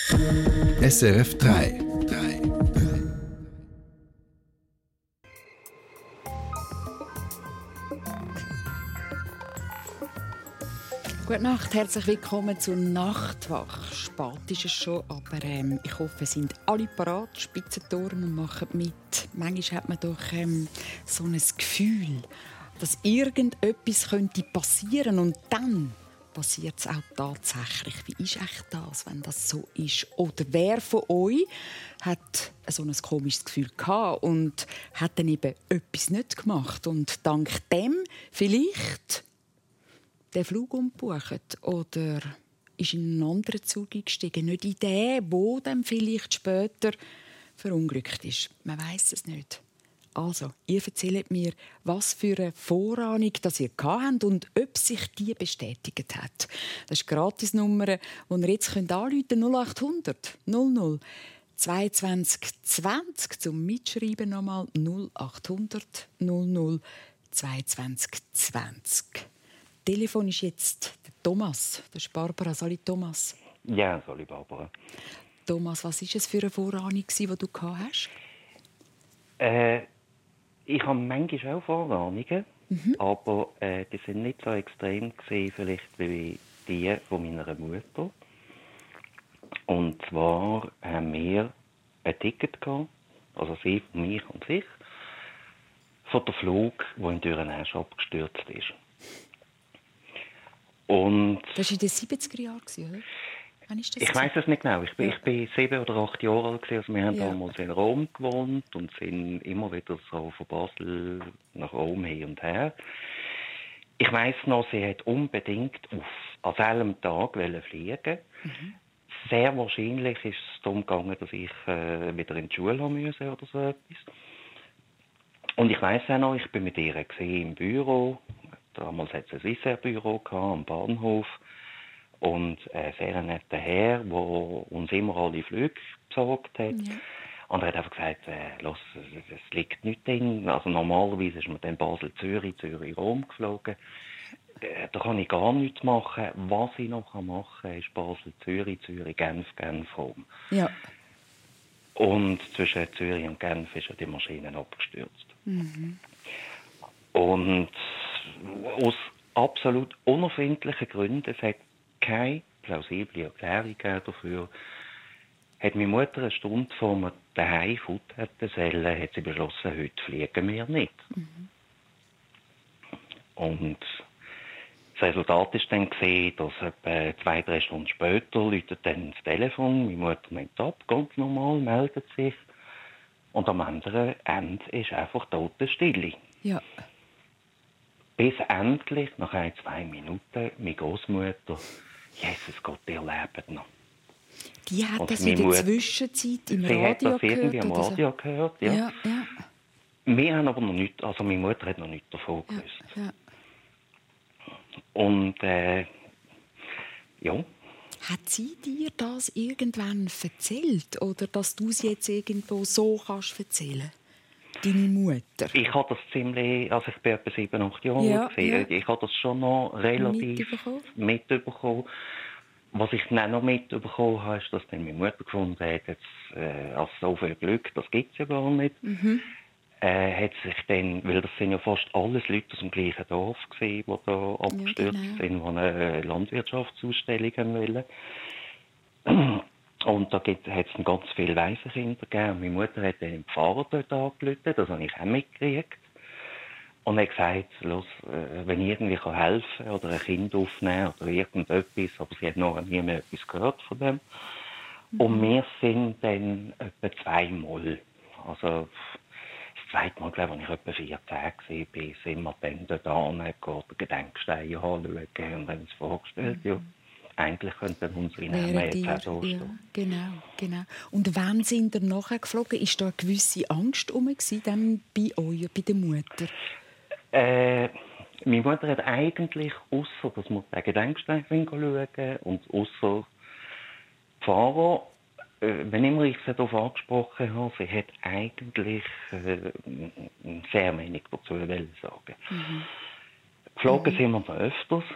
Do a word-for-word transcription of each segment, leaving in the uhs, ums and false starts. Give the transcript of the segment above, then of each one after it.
S R F drei. Gute Nacht, herzlich willkommen zur Nachtwache. Spät ist es schon, aber ähm, ich hoffe, es sind alle parat, Spitzentoren und machen mit. Manchmal hat man doch ähm, so ein Gefühl, dass irgendetwas könnte passieren und dann passiert es auch tatsächlich. Wie ist echt das, wenn das so ist? Oder wer von euch hat so ein komisches Gefühl gehabt und hat dann eben etwas nicht gemacht und dank dem vielleicht den Flug umgebucht oder ist in einen anderen Zug eingestiegen? Nicht in den, wo dann vielleicht später verunglückt ist. Man weiss es nicht. Also, ihr erzählt mir, was für eine Vorahnung das ihr hattet und ob sich die bestätigt hat. Das ist die Gratisnummer, die ihr jetzt anrufen könnt. null acht hundert null null zweiundzwanzig zwanzig zum Mitschreiben nochmal null acht hundert null null zweiundzwanzig zwanzig. Telefon ist jetzt der Thomas. Das ist Barbara. Sali Thomas. Ja, Sali Barbara. Thomas, was war es für eine Vorahnung, die du hast? Äh, ich habe manchmal auch Vorahnungen, mhm. aber äh, die sind nicht so extrem gewesen, vielleicht wie die von meiner Mutter. Und zwar haben wir ein Ticket gehabt, also sie von mich und sich, von dem Flug, der in Dürrenäsch abgestürzt ist. Und das war in den siebziger Jahren, oder? Ich weiss es nicht genau. Ich bin, ja. ich bin sieben oder acht Jahre alt gewesen. Also wir haben ja. damals in Rom gewohnt und sind immer wieder so von Basel nach Rom hin und her. Ich weiss noch, sie hat unbedingt auf an diesem Tag fliegen. Mhm. Sehr wahrscheinlich ist es darum gegangen, dass ich äh, wieder in die Schule haben musste oder so etwas. Und ich weiss auch noch, ich bin mit ihr im Büro. Damals hatte es ein Swissair-Büro am Bahnhof. Und ein sehr netter Herr, der uns immer alle Flüge besorgt hat. Ja. Und er hat einfach gesagt, äh, los, es liegt nicht drin. Also normalerweise ist man dann Basel-Zürich, Zürich-Rom geflogen. Äh, da kann ich gar nichts machen. Was ich noch machen kann, ist Basel-Zürich, Zürich-Genf, Genf-Rom. Ja. Und zwischen Zürich und Genf ist ja die Maschine abgestürzt. Mhm. Und aus absolut unerfindlichen Gründen, es hat keine plausible Erklärung dafür, hat meine Mutter eine Stunde vor mir daheim Futter hätte sollen, hat sie beschlossen, heute fliegen wir nicht. Mhm. Und das Resultat ist dann gesehen, dass etwa zwei, drei Stunden später läutet dann das Telefon, meine Mutter nimmt ab, ganz normal, meldet sich. Und am anderen Ende ist einfach Totenstille. Ja. Bis endlich, nach ein, zwei Minuten, meine Großmutter, Jesus Gott, ihr lebt noch. Die hat und das in der Mutter, Zwischenzeit im Radio gehört? Sie hat das irgendwie am Radio so? gehört, ja. Ja, ja. Wir haben aber noch nichts, also meine Mutter hat noch nichts davon gewusst. Ja, ja. Und, äh, ja. Hat sie dir das irgendwann erzählt? Oder dass du es jetzt irgendwo so kannst erzählen? Deine Mutter? Ich habe das ziemlich, also ich bin etwa sieben, acht Jahre ja, alt. Ja. Ich habe das schon noch relativ mitbekommen. mitbekommen. Was ich dann noch mitbekommen habe, ist, dass dann meine Mutter gefunden hat, jetzt, äh, also so viel Glück, das gibt es ja gar nicht. Mhm. Äh, hat sich dann, weil das sind ja fast alles Leute aus dem gleichen Dorf gewesen, die da abgestürzt ja, genau. sind, die eine Landwirtschaftsausstellung haben wollen. Und da hat es ganz viele Waisenkinder gegeben. Meine Mutter hat dann den Pfarrer dort angerufen, das habe ich auch mitgekriegt. Und er hat gesagt, los, wenn ich irgendwie helfen kann oder ein Kind aufnehmen oder irgendetwas, aber sie hat noch nie mehr etwas gehört von dem. Mhm. Und wir sind dann etwa zweimal, also das zweite Mal, glaube ich, als ich etwa vierzehn war, sind wir dann dort angegangen, den Gedenkstein anschauen und haben uns vorgestellt, mhm. ja. Eigentlich könnten unsere Namen jetzt auch so stehen. Ja, genau, genau. Und wann sind ihr nachher geflogen? Ist da eine gewisse Angst herum dann bei euch, bei der Mutter? Äh, meine Mutter hat eigentlich, ausser dass wir den Gedenkstein schauen und ausser Pfarrer, äh, wenn immer ich sie darauf angesprochen habe, sie hat eigentlich äh, sehr wenig dazu sagen. Mhm. Geflogen mhm. sind wir noch öfters.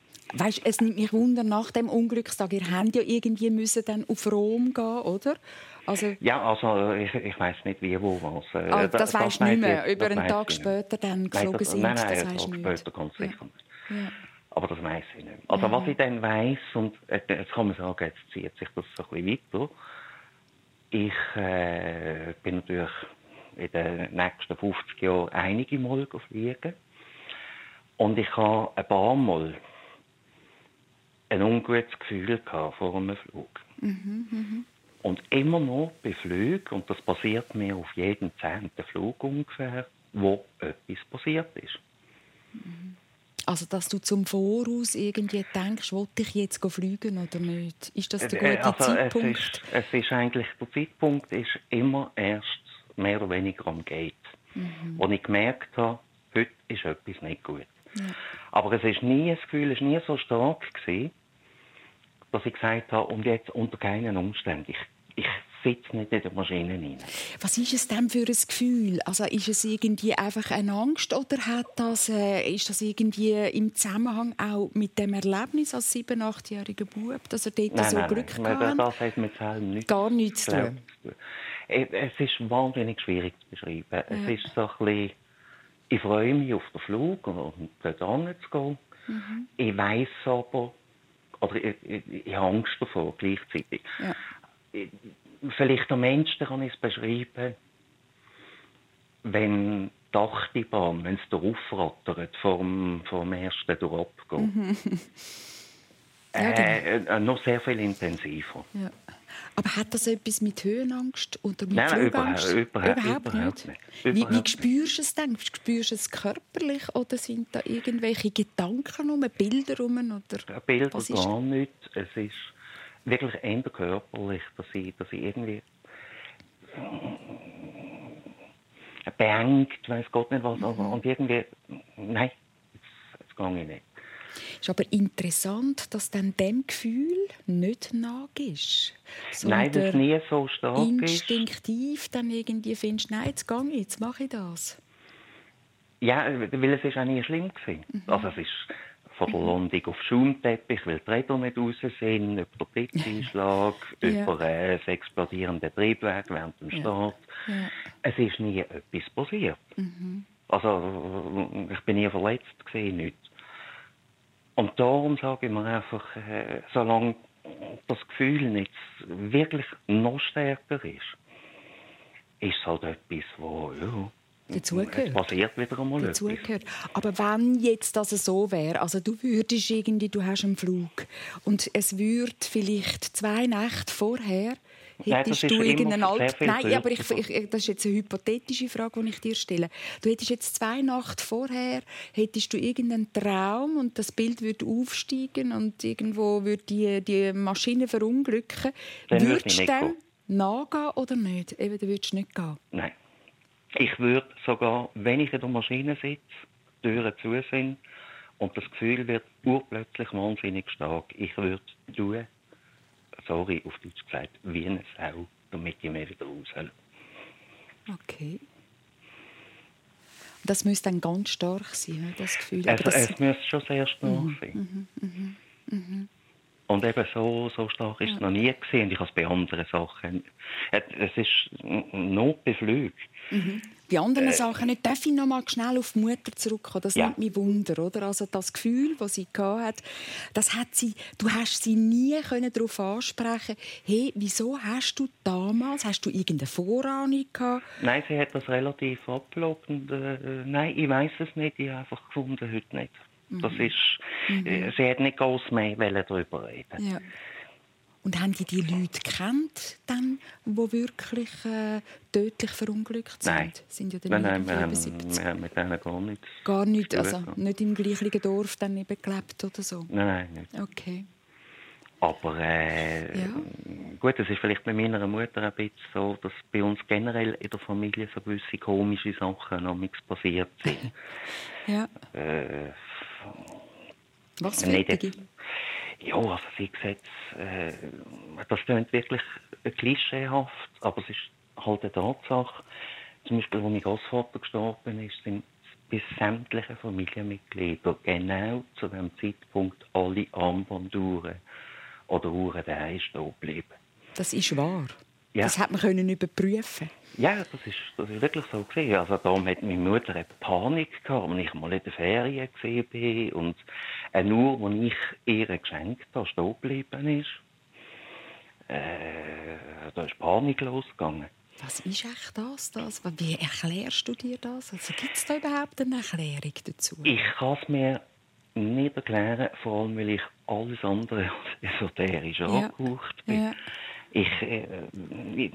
Weißt, es nimmt mich wunder, nach dem Unglückstag, ihr habt ja irgendwie müssen dann auf Rom gehen, oder? Also, ja, also ich, ich weiss nicht, wie, wo, was. Äh, ah, das, das weisst du nicht mehr, jetzt, über einen Tag nicht. später dann geflogen nein, das, sind, nein, nein, das einen weisst Tag du nicht. später ganz Ja. sicher nicht. Ja. Aber das weiss ich nicht. Also ja. was ich dann weiss, und äh, jetzt kann man sagen, jetzt zieht sich das so ein bisschen weiter. Ich äh, bin natürlich in den nächsten fünfzig Jahren einige Mal fliegen. Und ich habe ein paar Mal ein ungutes Gefühl vor einem Flug. Mhm, mhm. Und immer noch bei Flügen, und das passiert mir auf jeden zehnten Flug ungefähr, wo etwas passiert ist. Also, dass du zum Voraus irgendwie denkst, wollte ich jetzt fliegen oder nicht? Ist das der gute also Zeitpunkt? Es ist, es ist eigentlich, der Zeitpunkt ist immer erst mehr oder weniger am Gate. Mhm. Wo ich gemerkt habe, heute ist etwas nicht gut. Ja. Aber es ist nie, das Gefühl ist nie so stark gewesen, dass ich gesagt habe, und jetzt unter keinen Umständen. Ich, ich sitze nicht in der Maschine rein. Was ist es denn für ein Gefühl? Also ist es irgendwie einfach eine Angst oder hat das, äh, ist das irgendwie im Zusammenhang auch mit dem Erlebnis als sieben-, achtjähriger Bub, dass er dort nein, so nein, Glück nein. hatte? Das hat mit allem nichts, gar nichts zu tun. Es ist wahnsinnig schwierig zu beschreiben. Ja. Es ist so ein bisschen, ich freue mich auf den Flug und dort hinzugehen. Mhm. Ich weiss aber, oder ich, ich, ich habe Angst davor gleichzeitig. Ja. Ich, vielleicht am Menschen kann ich es beschreiben, wenn die Achterbahn, wenn es da aufrattert, vom, vom ersten durch abgeht. Mhm. Ja, genau. äh, noch sehr viel intensiver. Ja. Aber hat das etwas mit Höhenangst oder mit Nein, Flugangst? Überhaupt, überhaupt, überhaupt nicht. nicht. Wie, überhaupt wie spürst du es dann? Spürst du es körperlich oder sind da irgendwelche Gedanken rum, Bilder rum? Oder Bilder was ist? Gar nicht. Es ist wirklich eher körperlich, dass ich, dass ich irgendwie beengt, weiss Gott nicht was, mhm. und irgendwie, nein, das, das gehe ich nicht. Es ist aber interessant, dass dann dem Gefühl nicht nachgehst. Nein, das nie so stark instinktiv ist. Dann irgendwie findest, nein, jetzt gehe ich, jetzt mache ich das. Ja, weil es ist auch nie schlimm gewesen. Mhm. Also es ist von der Landung auf Schaumteppich, weil die Räder nicht raus sind, über den Blitzeinschlag, ja. über äh, das explodierende Triebwerk während dem Start. Ja. Ja. Es ist nie etwas passiert. Mhm. Also ich bin nie verletzt gewesen, nichts. Und darum sage ich mir einfach, äh, solange das Gefühl nicht wirklich noch stärker ist, ist es halt etwas, wo, ja, dazugehört. Es passiert wieder einmal dazugehört. Aber wenn jetzt das so wäre, also du würdest irgendwie, du hast einen Flug und es würde vielleicht zwei Nächte vorher hättest Nein, du irgendeinen Alt... Nein, aber ich, ich, das ist jetzt eine hypothetische Frage, die ich dir stelle. Du hättest jetzt zwei Nächte vorher, hättest du irgendeinen Traum und das Bild würde aufsteigen und irgendwo würde die, die Maschine verunglücken. Dann würdest du dann nachgehen oder nicht? Eben, dann würdest du nicht gehen. Nein. Ich würde sogar, wenn ich in der Maschine sitze, die Türen zu sind und das Gefühl wird urplötzlich wahnsinnig stark, ich würde tun, sorry, auf Deutsch gesagt, wie eine Sau, damit ich mich wieder raushole. Okay. Das müsste dann ganz stark sein, das Gefühl. Es, das... es müsste schon sehr stark mhm, sein. Mhm, mhm, Und eben so, so stark ist es ja. noch nie gesehen. Ich habe es bei anderen Sachen. Es ist nur bei Flügen. Mhm. Bei anderen äh, Sachen nicht. Darf ich noch mal schnell auf die Mutter zurückkommen? Das ja. nimmt mich Wunder, oder? Also das Gefühl, das sie hatte, das hat sie, du hast sie nie darauf ansprechen. Hey, wieso hast du damals, hast du irgendeine Vorahnung gehabt? Nein, sie hat das relativ abgelockt. Und, äh, nein, ich weiss es nicht. Ich habe einfach gefunden, heute nicht. Mhm. Das ist, mhm. äh, sie hat nicht groß mehr darüber reden. Ja. Und haben die die Leute kennt, dann, die wirklich äh, tödlich verunglückt sind? Nein, sind ja nein, nein wir, haben, wir haben mit denen gar nichts. Gar nichts, also nicht im gleichen Dorf dann eben gelebt oder so? Nein, nein, nicht. Okay. Aber äh, ja. gut, es ist vielleicht bei meiner Mutter ein bisschen so, dass bei uns generell in der Familie so gewisse komische Sachen noch nichts passiert sind. Ja. Äh, Was für nicht, ja, also sie sieht, äh, das klingt wirklich klischeehaft, aber es ist halt eine Tatsache. Zum Beispiel, als mein Großvater gestorben ist, sind bis sämtliche Familienmitglieder genau zu dem Zeitpunkt alle Armbanduhren oder Uhren daheim stehen bleiben. Das ist wahr. Ja. Das hat man können überprüfen. Ja, das ist, das ist wirklich so gewesen. Also darum hat meine Mutter eine Panik gehabt, als ich mal in der Ferien gesehen bin und eine Uhr, die ich ihr geschenkt habe, stehen geblieben ist. Äh, da ist Panik losgegangen. Was ist echt das, das? Wie erklärst du dir das? Also, gibt es da überhaupt eine Erklärung dazu? Ich kann es mir nicht erklären, vor allem weil ich alles andere als esoterisch ja. angehaucht bin. Ja. Ich, äh, ich,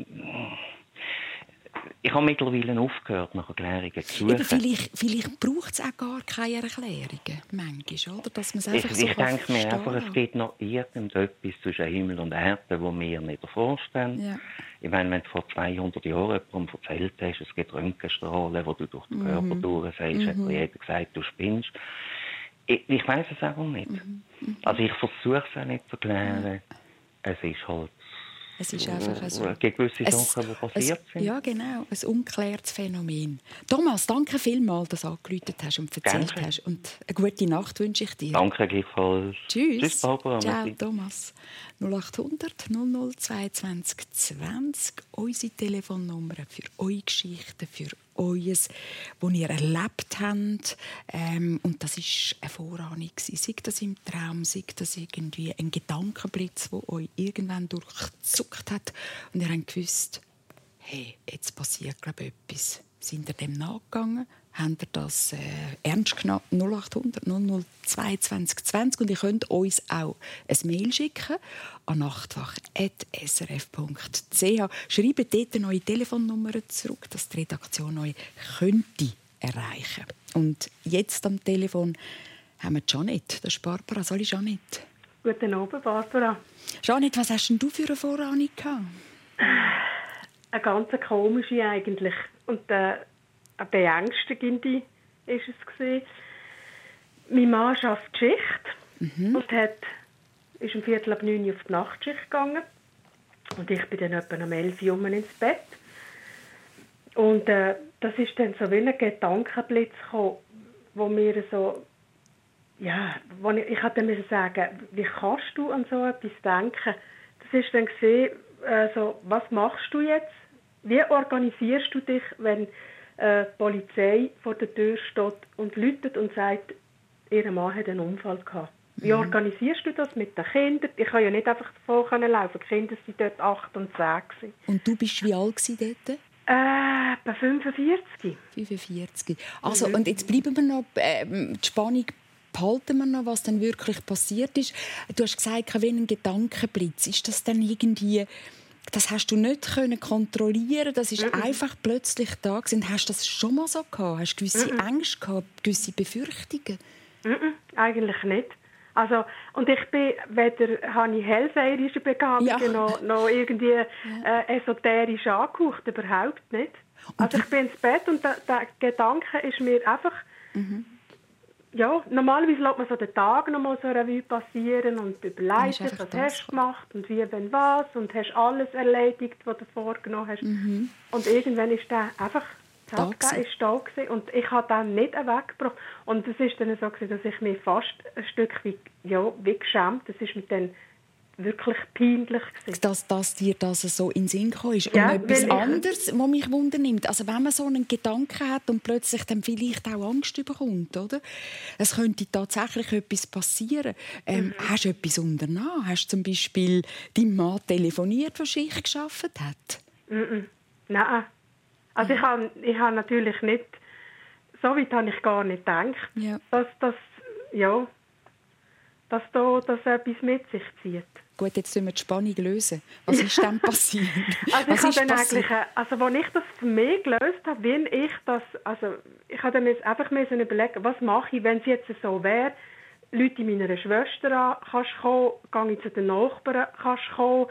ich habe mittlerweile aufgehört, nach Erklärungen zu suchen. Eben, vielleicht vielleicht braucht es auch gar keine Erklärungen, manchmal, oder? Dass man es einfach ich so ich denke mir verstehen. einfach, es gibt noch irgendetwas zwischen Himmel und Erde, das wir nicht vorstellen. Ja. Ich meine, wenn du vor zweihundert Jahren jemandem erzählt hast, es gibt Röntgenstrahlen, die du durch den Körper mhm. durchsagst, mhm. hat dir jeder gesagt, du spinnst. Ich, ich weiss es einfach nicht. Mhm. Mhm. Also ich versuche es auch nicht zu erklären. Es ist halt... Es ist einfach so. Es gibt gewisse ein, Sachen, die passiert ein, sind. Ja, genau. Ein ungeklärtes Phänomen. Thomas, danke vielmals, dass du angerufen hast und erzählt Danke. hast. Und eine gute Nacht wünsche ich dir. Danke gleichfalls. Tschüss. Tschüss, Barbara. Ciao, Merci. Thomas. null acht hundert null null zweiundzwanzig zwanzig. Unsere Telefonnummer für eure Geschichten, für eues, was ihr erlebt habt. Ähm, und das war eine Vorahnung. Sei das im Traum, sei das irgendwie ein Gedankenblitz, der euch irgendwann durchzuckt hat. Und ihr habt gewusst, hey, jetzt passiert, glaube ich, etwas. Sind ihr dem nachgegangen? Habt ihr das äh, ernst genommen? null acht hundert null null zweiundzwanzig zwanzig. Und ihr könnt uns auch ein Mail schicken an nachtwach punkt s r f punkt c h. Schreibt dort neue Telefonnummern zurück, dass die Redaktion euch könnte erreichen. Und jetzt am Telefon haben wir Janet. Das ist Barbara. Sorry, Janet. Guten Abend, Barbara. Janet, was hast denn du für eine Vorahnung gehabt? Eine ganz komische eigentlich. Und äh, eine beängstigende war es gewesen. Mein Mann arbeitet Schicht mhm. und hat, ist um Viertel ab neun Uhr auf die Nachtschicht gegangen. Und ich bin dann etwa um elf Uhr ins Bett. Und äh, das ist dann so wie ein Gedankenblitz gekommen, wo mir so, ja, wo ich, ich hatte mir sagen, wie kannst du an so etwas denken? Das ist dann gesehen, äh, so, was machst du jetzt? Wie organisierst du dich, wenn äh, die Polizei vor der Tür steht und läutet und sagt, ihr Mann hat einen Unfall gehabt? Wie mhm. organisierst du das mit den Kindern? Ich kann ja nicht einfach davon laufen. Die Kinder waren dort acht und zehn. Und du bist wie alt dort? Äh, bei fünfundvierzig. fünfundvierzig. Also, mhm. und jetzt bleiben wir noch, äh, die Spannung behalten wir noch, was dann wirklich passiert ist. Du hast gesagt, wie ein Gedankenblitz. Ist das dann irgendwie... Das hast du nicht können kontrollieren. Das ist mm-mm. einfach plötzlich da gewesen. Hast du das schon mal so gehabt? Hast du gewisse Mm-mm. Ängste gehabt, gewisse Befürchtungen? Mm-mm. Eigentlich nicht. Also, und ich bin weder habe ich hellseherische Begabungen ja. noch, noch irgendwie äh, esoterisch angehaucht, überhaupt nicht. Also ich bin ins Bett und der, der Gedanke ist mir einfach mhm. ja, normalerweise lässt man so den Tag noch mal so eine Revue passieren und überlegt, was das hast du gemacht und wie, wenn, was und hast alles erledigt, was du vorgenommen hast. Mhm. Und irgendwann ist der einfach, da ist da gewesen. Und ich habe dann nicht weggebracht. Und es ist dann so gewesen, dass ich mich fast ein Stück wie, ja, wie geschämt. Das ist mit dann wirklich peinlich gewesen. Dass, dass dir das so in den Sinn gekommen ist. Ja, und etwas anderes, was mich wundernimmt. Also wenn man so einen Gedanken hat und plötzlich dann vielleicht auch Angst bekommt, oder? Es könnte tatsächlich etwas passieren. Ähm, mhm. Hast du etwas unternommen? Hast du zum Beispiel deinem Mann telefoniert, der Schicht gearbeitet hat? Mhm. Nein. Also mhm. ich habe ich hab natürlich nicht... So weit habe ich gar nicht gedacht. Ja. Dass, dass, ja, dass da dass etwas mit sich zieht. Gut, jetzt müssen wir die Spannung lösen. Was ist denn passiert? Also ich habe dann eigentlich, also als ich das für mich gelöst habe, wie ich das, also ich habe dann einfach müssen überlegen, was mache ich, wenn es jetzt so wäre, Leute meiner Schwester an, kannst du kommen, gehe ich zu den Nachbarn, kannst du kommen.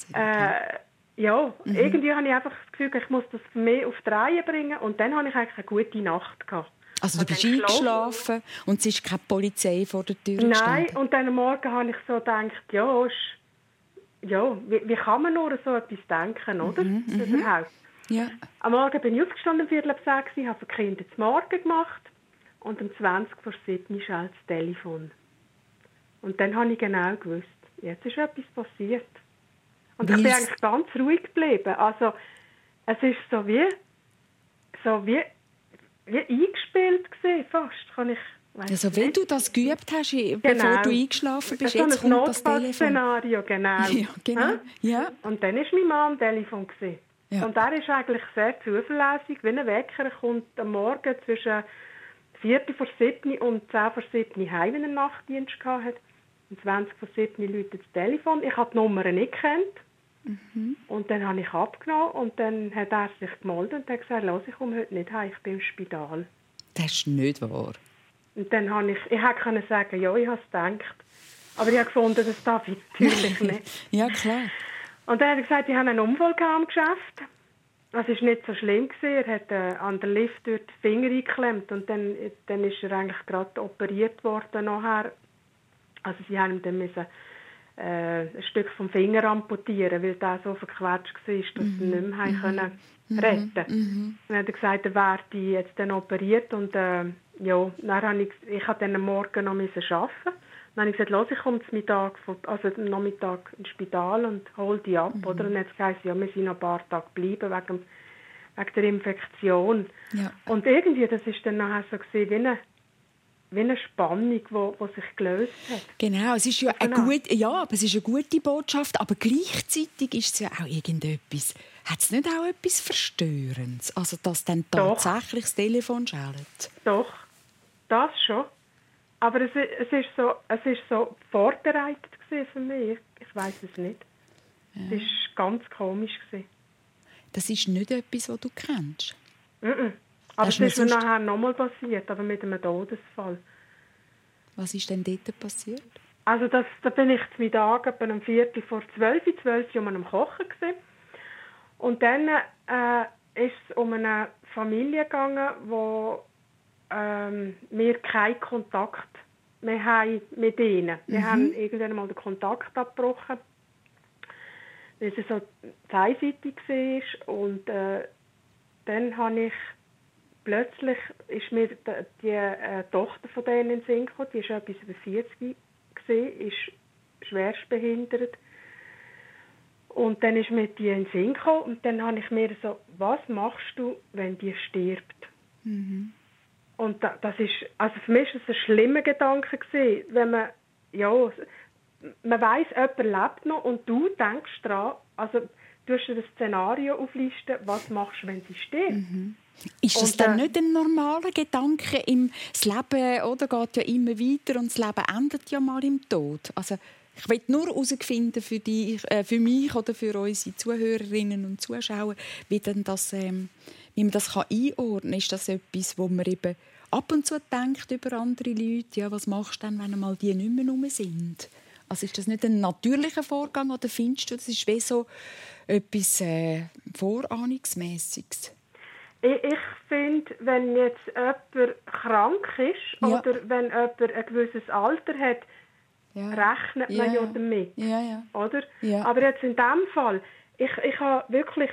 Äh, ja, mhm. irgendwie habe ich einfach das Gefühl, ich muss das für mich auf die Reihe bringen und dann habe ich eigentlich eine gute Nacht gehabt. Also du bist eingeschlafen und es ist keine Polizei vor der Tür Nein, gestanden? und dann am Morgen habe ich so gedacht, ja, ja wie, wie kann man nur so etwas denken, oder? Mhm, überhaupt. Ja. Am Morgen bin ich aufgestanden, um Viertel ab sechs, habe für die Kinder zum Morgen gemacht und um zwanzig vor sieben schaltet das Telefon. Und dann habe ich genau gewusst, jetzt ist etwas passiert. Und ich bin eigentlich ganz ruhig geblieben. Also, es ist so wie, so wie, wie eingespielt gewesen, fast. Kann ich, also, wenn du das geübt hast, bevor genau. du eingeschlafen bist, so jetzt kommt das Telefon. Szenario, genau. Ja, genau. Ja. Und dann war mein Mann am Telefon gewesen. Ja. Und er ist eigentlich sehr zuverlässig. Wenn ein Wecker kommt am Morgen zwischen Viertel vor sieben und zehn vor sieben heim, wenn er Nachtdienst hatte. Um zwanzig vor sieben läutet das Telefon. Ich habe die Nummer nicht gekannt. Mhm. Und dann habe ich abgenommen und dann hat er sich gemeldet und hat gesagt, los, ich komme heute nicht heim, ich bin im Spital. Das ist nicht wahr. Und dann habe ich, ich hätte sagen, ja, ich habe es gedacht. Aber ich habe gefunden, das darf ich natürlich nicht. Ja, klar. Und dann hat er gesagt, ich habe einen Unfall am Geschäft. Das war nicht so schlimm. Er hat äh, an der Lift durch den Finger eingeklemmt und dann, dann ist er eigentlich gerade operiert worden nachher. Also sie haben ihm dann müssen, äh, ein Stück vom Finger amputieren, weil der so verquetscht war, dass mhm. sie ihn nicht mehr mhm. können retten konnten. Mhm. Dann hat er gesagt, er werde jetzt dann operiert und äh, ja, dann habe ich, ich habe dann am Morgen noch arbeiten. Dann habe ich gesagt, los, ich komme zum Mittag, also am Nachmittag ins Spital und hole die ab. Mhm. Oder? Und jetzt heisst ja, wir sind noch ein paar Tage bleiben wegen, wegen der Infektion. Ja. Und irgendwie, das war dann nachher so gewesen, wie eine, wie eine Spannung, die wo, wo sich gelöst hat. Genau, es ist ja eine gute, ja, aber es ist eine gute Botschaft, aber gleichzeitig ist es ja auch irgendetwas. Hat es nicht auch etwas Verstörendes? Also, dass dann tatsächlich das Telefon schellt? Doch, das schon. Aber es, es ist so, es ist so vorbereitet für mich. Ich weiß es nicht. Ja. Es war ganz komisch. Das ist nicht etwas, was du kennst? Mm-mm. Aber es ist mir nachher nochmal passiert, aber mit einem Todesfall. Was ist denn dort passiert? Also das, da bin ich zum Mittag etwa um Viertel vor zwölf, zwölf Uhr am Kochen gewesen. Und dann äh, ist es um eine Familie gegangen, wo ähm, wir keinen Kontakt mehr haben mit ihnen. Wir mhm. haben irgendwann mal den Kontakt abgebrochen, weil es so zweiseitig war. Und äh, dann habe ich plötzlich ist mir die, die äh, Tochter von denen in den Sinn gekommen, die war etwas über vierzig, gewesen, ist schwerstbehindert. Und dann ist mir die in den Sinn gekommen und dann habe ich mir so, was machst du, wenn die stirbt? Mhm. Und da, das ist, also für mich war das ein schlimmer Gedanke gewesen, wenn man, ja, man weiss, jemand lebt noch und du denkst daran, also du hast dir das Szenario auflisten, was machst du, wenn sie stirbt? Mhm. Ist das und, dann äh, nicht ein normaler Gedanke im das Leben, oder geht ja immer weiter und das Leben endet ja mal im Tod? Also ich will nur herausfinden für, die, äh, für mich oder für unsere Zuhörerinnen und Zuschauer, wie, denn das, ähm, wie man das kann einordnen kann. Ist das etwas, wo man eben ab und zu denkt über andere Leute? Ja, was machst du dann, wenn einmal die nicht mehr rum sind? Also ist das nicht ein natürlicher Vorgang oder findest du, das ist wie so etwas äh, Vorahnungsmässiges? Ich, ich finde, wenn jetzt jemand krank ist ja. oder wenn jemand ein gewisses Alter hat, ja. rechnet man ja, ja damit. Ja, ja. Oder? Ja. Aber jetzt in diesem Fall, ich, ich habe wirklich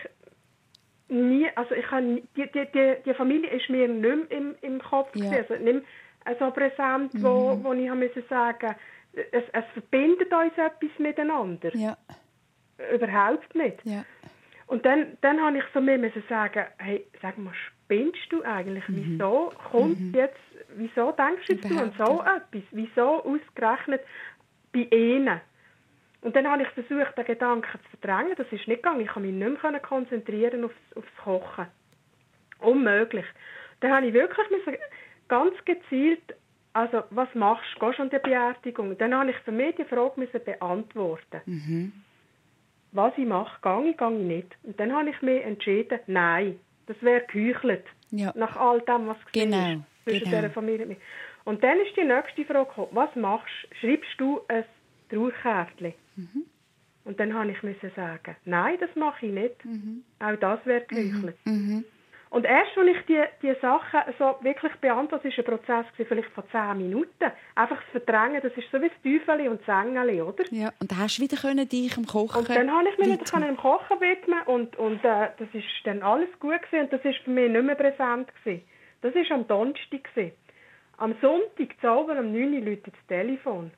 nie, also ich habe, die, die, die, die Familie ist mir nicht mehr im, im Kopf ja. gewesen, also nicht mehr so präsent, mhm. wo, wo ich musste sagen, es, es verbindet uns etwas miteinander. Ja. Überhaupt nicht. Ja. Und dann, dann habe ich so mir müssen sagen, hey, sag mal, spinnst du eigentlich? Mhm. Wieso kommt mhm. jetzt, wieso denkst du jetzt du an so etwas? Wieso ausgerechnet bei ihnen? Und dann habe ich versucht, den Gedanken zu verdrängen. Das ist nicht gegangen. Ich konnte mich nicht mehr konzentrieren aufs, aufs Kochen. Unmöglich. Dann habe ich wirklich ganz gezielt, also was machst du? Gehst du an die Beerdigung? Dann habe ich für mich die Frage müssen beantworten. Mhm. Was ich mache, gehe ich, gehe ich nicht. Und dann habe ich mich entschieden, nein, das wäre geheuchelt. Ja. Nach all dem, was genau. ist zwischen genau. dieser Familie. Und dann ist die nächste Frage gekommen, was machst du? Schreibst du ein Trauerkärtchen? Mhm. Und dann habe ich müssen sagen, nein, das mache ich nicht. Mhm. Auch das wäre geheuchelt. Mhm. Mhm. Und erst, als ich die, die Sachen so wirklich beantwortet, war ein Prozess vielleicht von zehn Minuten. Einfach zu verdrängen, das ist so wie das Teufeli und das Engeli, oder? Ja, und dann hast du wieder können dich am Kochen Und dann habe ich mich wieder dem Kochen widmen und, und äh, das ist dann alles gut gewesen, und das ist für mich nicht mehr präsent gewesen. Das war am Donnerstag gewesen. Am Sonntag, zu Abend, um neun Uhr, läutet das Telefon.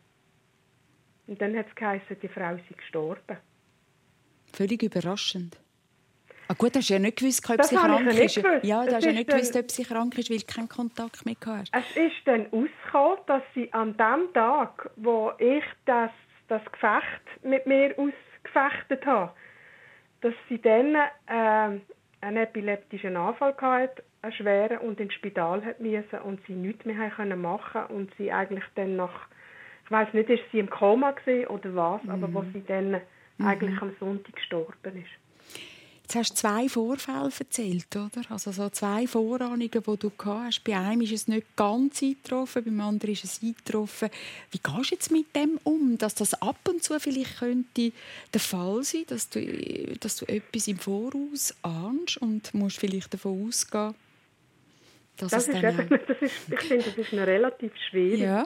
Und dann hat es geheißen, die Frau sei gestorben. Völlig überraschend. Ah gut, hast du ja nicht gewusst, ob Das sie habe krank ich nicht ist. gewusst. Ja, du Es hast ja ist nicht dann- gewusst, ob sie krank ist, weil du keinen Kontakt mehr hast. Es ist dann rausgekommen, dass sie an dem Tag, wo ich das, das Gefecht mit mir ausgefechtet habe, dass sie dann äh, einen epileptischen Anfall hatte, einen schweren, und ins Spital hat müssen und sie nichts mehr haben machen können und sie eigentlich dann nach, ich weiß nicht, ist sie im Koma gewesen oder was, mhm. aber wo sie dann mhm. eigentlich am Sonntag gestorben ist. Jetzt hast du zwei Vorfälle erzählt, oder? Also so zwei Vorahnungen, die du gehabt hast. Bei einem ist es nicht ganz eingetroffen, beim anderen ist es eingetroffen. Wie gehst du jetzt mit dem um, dass das ab und zu vielleicht könnte der Fall sein, dass du, dass du etwas im Voraus ahnst und musst vielleicht davon ausgehen, dass das es ist dann... eben, das ist, ich finde, das ist noch relativ schwierig. Ja.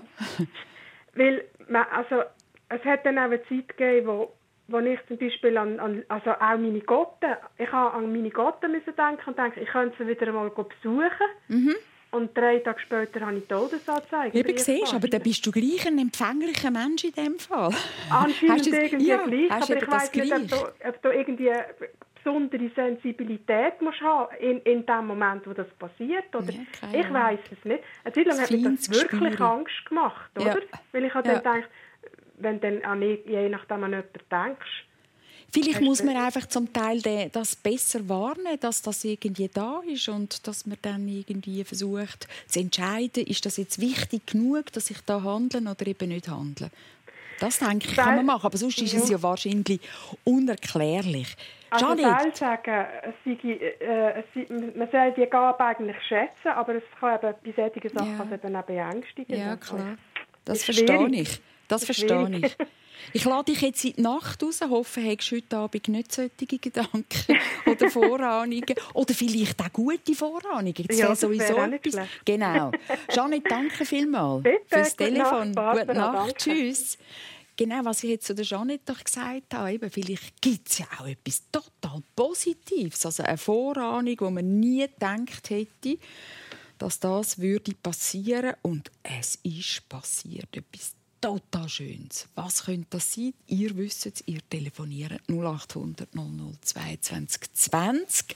Weil, man, also, es hat dann auch eine Zeit gegeben, wo wo ich zum Beispiel an, an also auch meine Gotten, ich habe an meine Gotten müssen denken und denke, ich könnte sie wieder einmal besuchen. Mhm. Und drei Tage später habe ich Todesanzeige. Eben, siehst, aber dann bist du gleich ein empfänglicher Mensch in dem Fall. Anscheinend irgendwie ja, gleich, aber ich weiss nicht, ob du, ob du irgendwie eine besondere Sensibilität musst haben in, in dem Moment, wo das passiert. Oder ja, ich weiss es nicht. Eine Zeit lang hat mir das wirklich Gespüre. Angst gemacht, oder? Ja. Weil ich habe ja. dann gedacht, wenn du dann an, je nachdem an jemanden denkst. Vielleicht muss man einfach zum Teil das besser warnen, dass das irgendwie da ist und dass man dann irgendwie versucht zu entscheiden, ist das jetzt wichtig genug, dass ich da handle oder eben nicht handle. Das, denke ich, kann man machen, aber sonst ist es ja wahrscheinlich unerklärlich. Also Teil sagen, es sei, äh, es sei, man soll die Gabe eigentlich schätzen, aber es kann eben bei solchen Sachen ja. eben auch beängstigen. Ja, klar. Das verstehe ich. Das verstehe ich. Ich lade dich jetzt in die Nacht raus. Hoffe, du hast heute Abend nicht solche Gedanken oder Vorahnungen. Oder vielleicht auch gute Vorahnungen. Das ja, wäre sowieso etwas. Genau. Jeanette, danke vielmals fürs Telefon. Gute Nacht. Tschüss. Genau, was ich jetzt zu der Jeanette gesagt habe, eben, vielleicht gibt es ja auch etwas total Positives. Also eine Vorahnung, die man nie gedacht hätte, dass das würde passieren. Und es ist passiert. Etwas total Schönes. Was könnte das sein? Ihr wisst es, ihr telefoniert null acht hundert null null zweiundzwanzig zwanzig.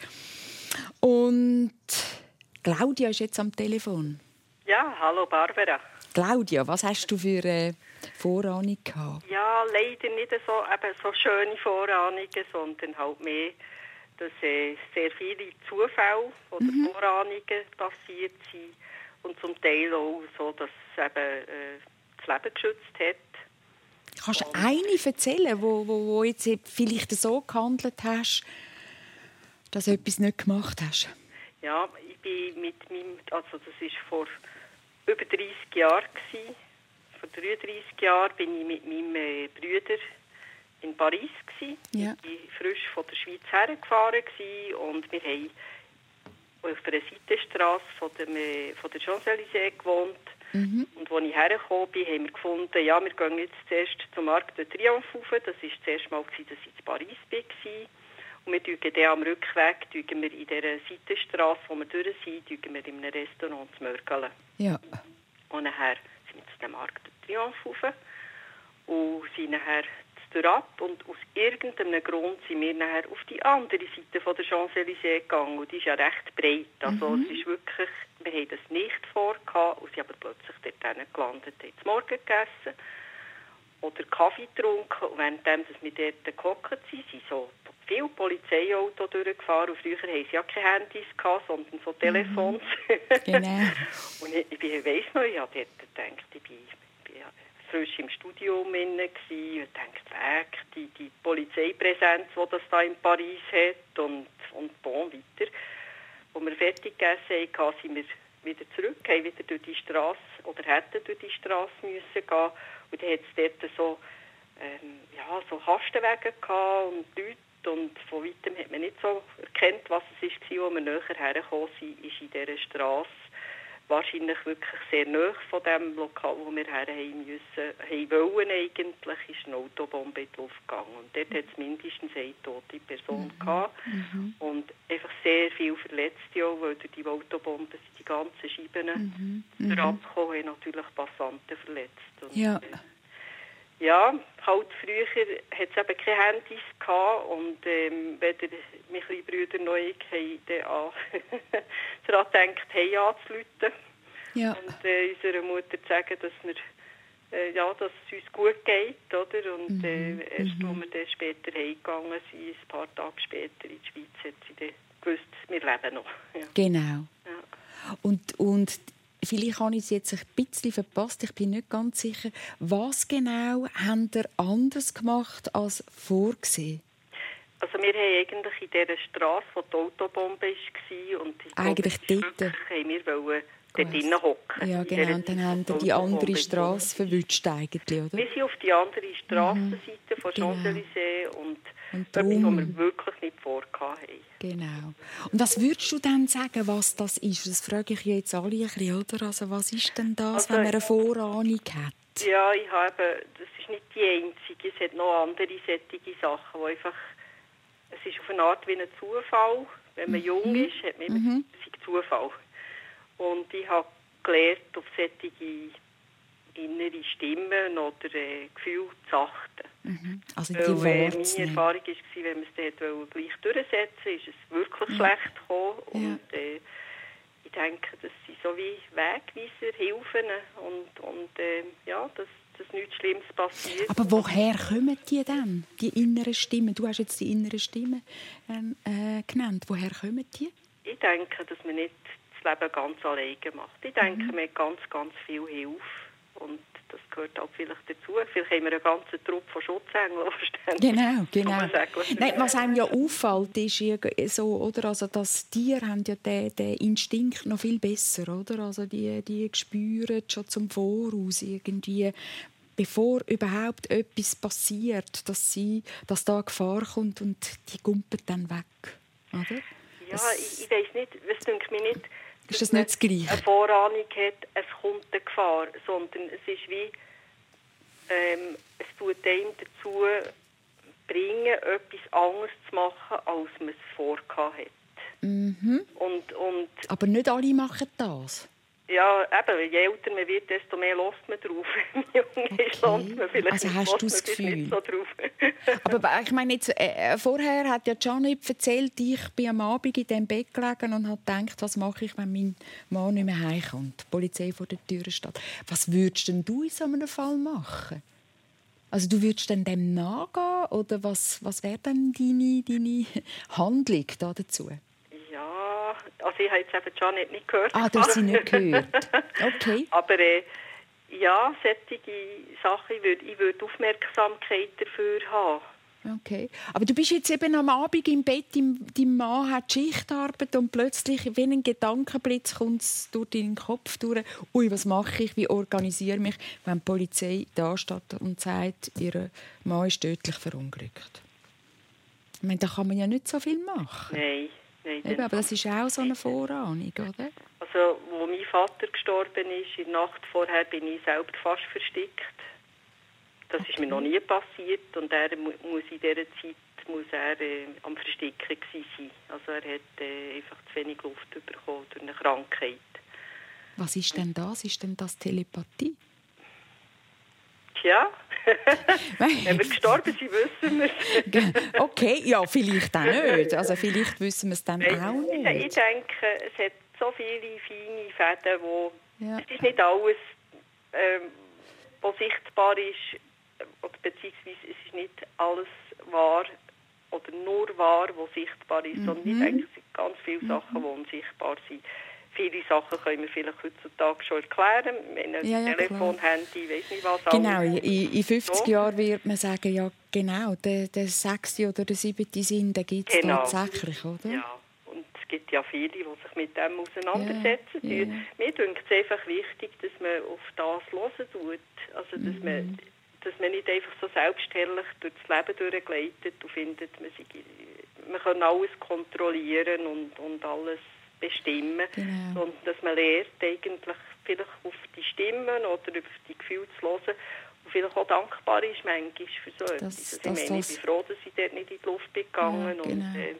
Und Claudia ist jetzt am Telefon. Ja, hallo Barbara. Claudia, was hast du für eine Vorahnung gehabt? Ja, leider nicht so, eben so schöne Vorahnungen, sondern halt mehr, dass äh, sehr viele Zufälle oder mhm. Vorahnungen passiert sind und zum Teil auch so, dass es eben äh, das Leben geschützt hat. Kannst du eine erzählen, wo, wo, wo jetzt vielleicht so gehandelt hast, dass du etwas nicht gemacht hast? Ja, ich bin mit meinem, also das war vor über dreissig Jahren gewesen. Vor dreiunddreissig Jahren bin ich mit meinem äh, Bruder in Paris gewesen. Ja. Ich war frisch von der Schweiz hergefahren gewesen und wir haben auf einer Seitenstrasse von, dem, äh, von der Champs-Élysées gewohnt. Mhm. Und als ich hergekommen bin, haben wir gefunden, ja, wir gehen jetzt zuerst zum Arc de Triomphe rauf. Das war das erste Mal, dass ich in Paris war. Und wir tügen dann am Rückweg tügen wir in dieser Seitenstrasse, wo wir durch sind, tügen wir in einem Restaurant zu Mörgelen. Ja. Und nachher sind wir zu dem Arc de Triomphe rauf und sind nachher zu ab. Und aus irgendeinem Grund sind wir nachher auf die andere Seite von der Champs-Élysées gegangen. Und die ist ja recht breit. Also mhm. es ist wirklich, wir haben das nicht vorgehabt und sind aber plötzlich dort gelandet, haben zum Morgen gegessen oder Kaffee getrunken. Und währenddem dass wir dort gehockt sind, sind so viele Polizeiautos durchgefahren. Und früher hatten sie ja keine Handys gehabt, sondern so Telefons. Mhm. Genau. Und ich, ich weiss noch, ich habe dort gedacht, ich bin, ich bin frisch im Studium inne gsi und dachte, weg, die, die Polizeipräsenz, die das da in Paris hat und, und bon, weiter. Als wir fertig gegessen haben, sind wir wieder zurück, haben wieder durch die Straße oder hätten durch die Straße müssen gehen. Und dann hat es dort so, ähm, ja, so Hastenwege gehabt und Leute. Und von weitem hat man nicht so erkannt, was es war, als wir näher hergekommen sind, ist in dieser Straße. Wahrscheinlich wirklich sehr nahe von dem Lokal, wo wir her haben müssen, haben wollen eigentlich, ist eine Autobombe in die Luft gegangen. Und dort hat es mindestens eine tote Person mhm. gehabt. Mhm. Und einfach sehr viele Verletzte, auch, weil durch die Autobomben sind die ganzen Scheiben mhm. durchgekommen, haben natürlich Passanten verletzt. Und, ja. Äh, ja, halt früher hat es eben keine Handys gehabt und ähm, weder meine kleinen Brüder noch ich haben dann daran gedacht, hey anzurufen ja. und äh, unserer Mutter zu sagen, dass, wir, äh, ja, dass es uns gut geht, oder? Und äh, erst mhm. als wir dann später heimgegangen sind, ein paar Tage später in die Schweiz, hat sie dann gewusst, wir leben noch. Ja. Genau. Ja. Und, und vielleicht habe ich es jetzt ein bisschen verpasst, ich bin nicht ganz sicher. Was genau habt ihr anders gemacht als vorgesehen? Also wir haben eigentlich in dieser Straße, wo die Autobombe war, und ich eigentlich glaube, dort haben wir wollen dort drinnen hocken. Ja, genau. Und dann haben wir die andere Straße verwünscht eigentlich, oder? Wir sind auf die andere Strassenseite mhm. von genau. Champs-Élysées und, und etwas, was wir wirklich nicht vorhatten. Genau. Und was würdest du denn sagen, was das ist? Das frage ich jetzt alle ein bisschen, oder? Also was ist denn das, also, wenn man eine Vorahnung hat? Ja, ich habe, das ist nicht die einzige. Es hat noch andere solche Sachen, die einfach, es ist auf eine Art wie ein Zufall. Wenn man mhm. jung ist, hat man immer mhm. das ist Zufall. Und ich habe gelernt, auf solche innere Stimmen oder äh, Gefühle zu achten. Mhm. Also die Weil, äh, meine Erfahrung war, wenn man es dort gleich durchsetzen wollte, ist es wirklich ja. schlecht gekommen. Ja. Und äh, ich denke, das sind so wie Wegweiser, Hilfen und, und äh, ja, dass, dass nichts Schlimmes passiert. Aber woher kommen die denn, die inneren Stimmen? Du hast jetzt die inneren Stimmen äh, genannt. Woher kommen die? Ich denke, dass man nicht das Leben ganz alleine macht. Ich denke, mhm. man hat ganz, ganz viel Hilfe. Und das gehört auch vielleicht dazu. Vielleicht haben wir einen ganzen Trupp von Schutzengeln. Genau, genau. Nein, was einem ja auffällt, ist so, oder? Also, dass Tiere haben ja den, den Instinkt noch viel besser, oder? Also die, die spüren schon zum Voraus irgendwie, bevor überhaupt etwas passiert, dass, sie, dass da Gefahr kommt und die gumpen dann weg, oder? Ja, das, ich, ich weiss nicht, es denkt mir nicht, ist das nicht das Gleiche? Eine Vorahnung hat, es kommt eine Gefahr, sondern es ist wie, ähm, es tut einem dazu bringen, etwas anderes zu machen, als man es vorgehabt hat. Mhm. Und, und, aber nicht alle machen das. Ja, eben, je älter man wird, desto mehr lässt man drauf. Okay. man vielleicht also hast du das Gefühl? Nicht so drauf. Aber ich meine, jetzt, äh, vorher hat ja Janet erzählt, ich bin am Abend in diesem Bett gelegen und habe gedacht, was mache ich, wenn mein Mann nicht mehr heimkommt, die Polizei vor der Tür steht. Was würdest denn du in so einem Fall machen? Also du würdest dann dem nachgehen oder was, was wäre dann deine, deine Handlung da dazu? Also ich habe jetzt eben Janet nicht gehört. Ah, du hast sie nicht gehört. Okay. Aber äh, ja, solche Sachen, ich würde, ich würde Aufmerksamkeit dafür haben. Okay. Aber du bist jetzt eben am Abend im Bett, dein Mann hat Schichtarbeit und plötzlich wie ein Gedankenblitz kommt es durch deinen Kopf durch. Ui, was mache ich, wie organisiere ich mich, wenn die Polizei da steht und sagt, ihr Mann ist tödlich verunglückt. Ich meine, da kann man ja nicht so viel machen. Nein. Nein, Eben, aber das ist auch so eine Vorahnung, oder? Also, als mein Vater gestorben ist, in der Nacht vorher, bin ich selbst fast verstickt. Das okay. ist mir noch nie passiert. Und er muss in dieser Zeit muss er, äh, am Versticken sein. Also er hat äh, einfach zu wenig Luft bekommen durch eine Krankheit. Was ist denn das? Ist denn das Telepathie? Ja. Wenn wir gestorben sind, wissen wir es. Okay, ja, vielleicht auch nicht. Also vielleicht wissen wir es dann Nein, auch nicht. Ich denke, es hat so viele feine Fäden, wo ja. es ist nicht alles, ähm, was sichtbar ist, oder beziehungsweise es ist nicht alles wahr oder nur wahr, was sichtbar ist, mhm. sondern ich denke, es sind ganz viele mhm. Sachen, die unsichtbar sind. Viele Sachen können wir vielleicht heutzutage schon erklären. Wenn ein ja, ja, Telefon, klar. Handy, weiss nicht was. Genau, in, in fünfzig so. Jahren wird man sagen, ja genau, der, der sechste oder der siebte Sinn, den gibt es genau. tatsächlich, oder? Ja, und es gibt ja viele, die sich mit dem auseinandersetzen. Ja, ja. Mir denkt es einfach wichtig, dass man auf das hören tut. Also, dass, mhm. man, dass man nicht einfach so selbstherrlich durch das Leben durchgleitet und findet, man, sei, man kann alles kontrollieren und, und alles bestimmen, genau. und dass man lernt, eigentlich vielleicht auf die Stimmen oder auf die Gefühle zu hören und vielleicht auch dankbar ist manchmal für so das, etwas. Also das, ich meine, das, ich bin froh, dass ich dort nicht in die Luft bin gegangen ja, genau. und äh,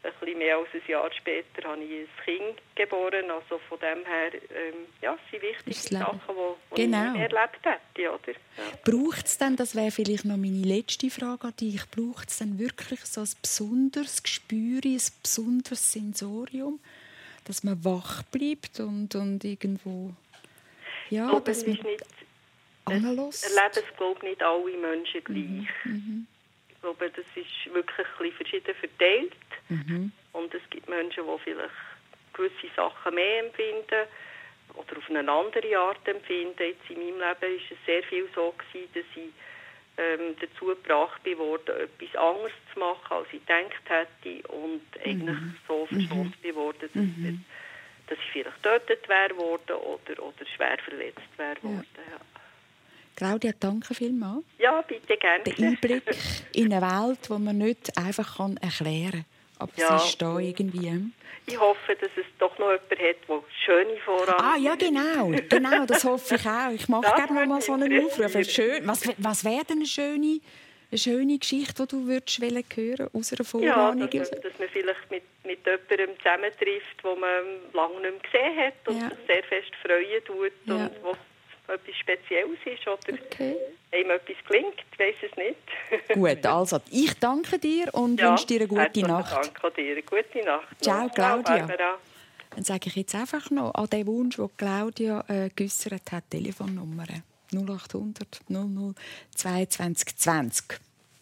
ein bisschen mehr als ein Jahr später habe ich ein Kind geboren. Also von dem her, ähm, ja, es sind wichtige Sachen, die, die genau. ich nie mehr erlebt hätte. Oder? Ja. Braucht es denn, das wäre vielleicht noch meine letzte Frage an dich, braucht es denn wirklich so ein besonderes Gespür, ein besonderes Sensorium, dass man wach bleibt und, und irgendwo... Ja, glaube, dass man anlässt. Erleben es, glaube ich, nicht alle Menschen gleich. Mhm. Ich glaube, das ist wirklich ein bisschen verschieden verteilt. Mhm. Und es gibt Menschen, die vielleicht gewisse Sachen mehr empfinden oder auf eine andere Art empfinden. Jetzt in meinem Leben war es sehr viel so gewesen, dass ich ähm, dazu gebracht bin worden, etwas anderes zu machen, als ich gedacht hätte. Und eigentlich Mhm. so verschlossen bin worden, dass, Mhm. dass ich vielleicht getötet wäre worden oder, oder schwer verletzt wäre worden. Ja. Ja. Claudia, danke vielmals. Ja, bitte gerne. Der Einblick in eine Welt, die man nicht einfach erklären kann. Aber ja. sie ist da irgendwie. Ich hoffe, dass es doch noch jemand hat, der schöne Voran. Ah, ja, genau. Genau, das hoffe ich auch. Ich mache gerne mal so einen Aufruf. Schön. Was, was wäre denn eine schöne, eine schöne Geschichte, die du würdest hören aus einer Vorahnung? Ja, dass, dass man vielleicht mit, mit jemandem zusammentrifft, den man lange nicht mehr gesehen hat und ja. sich sehr fest freuen tut ja. und was etwas Spezielles ist oder okay. einem etwas gelingt, ich weiss es nicht. Gut, also ich danke dir und ja, wünsche dir eine gute Nacht. Danke dir, gute Nacht. Ciao, Claudia. Ciao, dann sage ich jetzt einfach noch an den Wunsch, den Claudia äh, geäussert hat, Telefonnummer null acht hundert null null zweiundzwanzig zwanzig.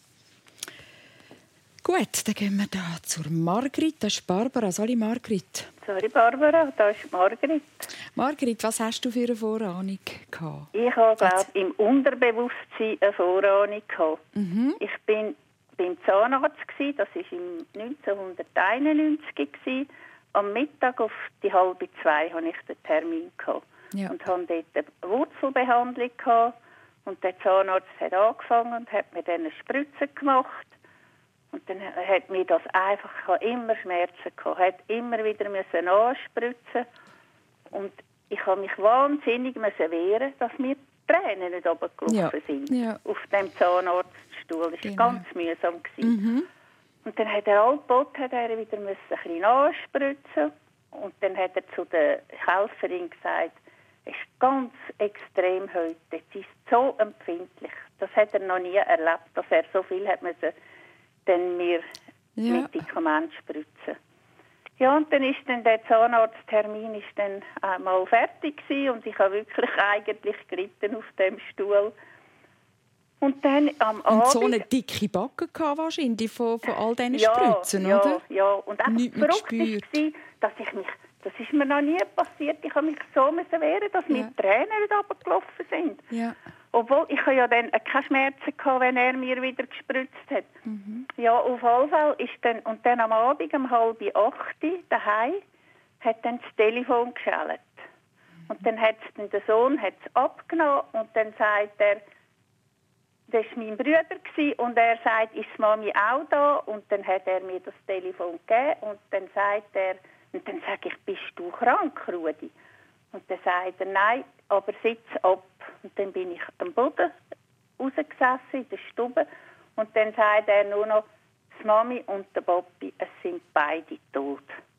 Gut, dann gehen wir da zur Margrit. Das ist Barbara. Sorry, Margrit. Sorry, Barbara, da ist Margrit. Margrit, was hast du für eine Vorahnung gehabt? Ich habe, glaube im Unterbewusstsein eine Vorahnung gehabt. Mhm. Ich bin beim Zahnarzt, das war im neunzehnhunderteinundneunzig. Am Mittag auf die halbe zwei hatte ich den Termin gehabt. Ja. Und hatte dort eine Wurzelbehandlung gehabt. Und der Zahnarzt hat angefangen und hat mir dann eine Spritze gemacht. Und dann hat mir das einfach, ich hatte immer Schmerzen gehabt, hat immer wieder müssen anspritzen. Und ich habe mich wahnsinnig müssen wehren, dass mir die Tränen nicht runtergelaufen ja. sind. Ja. Auf dem Zahnarztstuhl. Das war genau. ganz mühsam. Mhm. Und dann hat er Altbot hat er wieder müssen ein bisschen anspritzen. Und dann hat er zu der Helferin gesagt, es ist ganz extrem heute, es ist so empfindlich. Das hat er noch nie erlebt, dass er so viel hat müssen dann mir ja. Medikamente spritzen. Ja, und dann ist dann der Zahnarzttermin ist dann einmal fertig gewesen und ich habe wirklich eigentlich gelitten auf dem Stuhl. Und dann am und Abend... Und so eine dicke Backe gehabt wahrscheinlich von, von all diesen ja, Spritzen, ja, oder? Ja, und einfach verrückt war, dass ich mich... Das ist mir noch nie passiert. Ich habe mich so müssen wehren, dass ja. mir Tränen nicht runtergelaufen sind. Ja. Obwohl, ich hatte ja dann keine Schmerzen gehabt, wenn er mir wieder gespritzt hat. Mhm. Ja, auf jeden Fall ist dann, und dann am Abend um halb acht daheim hat dann das Telefon geschellt. Mhm. Und dann hat dann der Sohn hat's abgenommen und dann sagt er, das war mein Bruder gewesen, und er sagt, ist die Mami auch da? Und dann hat er mir das Telefon gegeben und dann sagt er, und dann sage ich, bist du krank, Rudi? Und dann sagt er, nein, aber sitz ab. Und dann bin ich am Boden rausgesessen in der Stube. Und dann sagt er nur noch, die Mami und der Papi, es sind beide tot.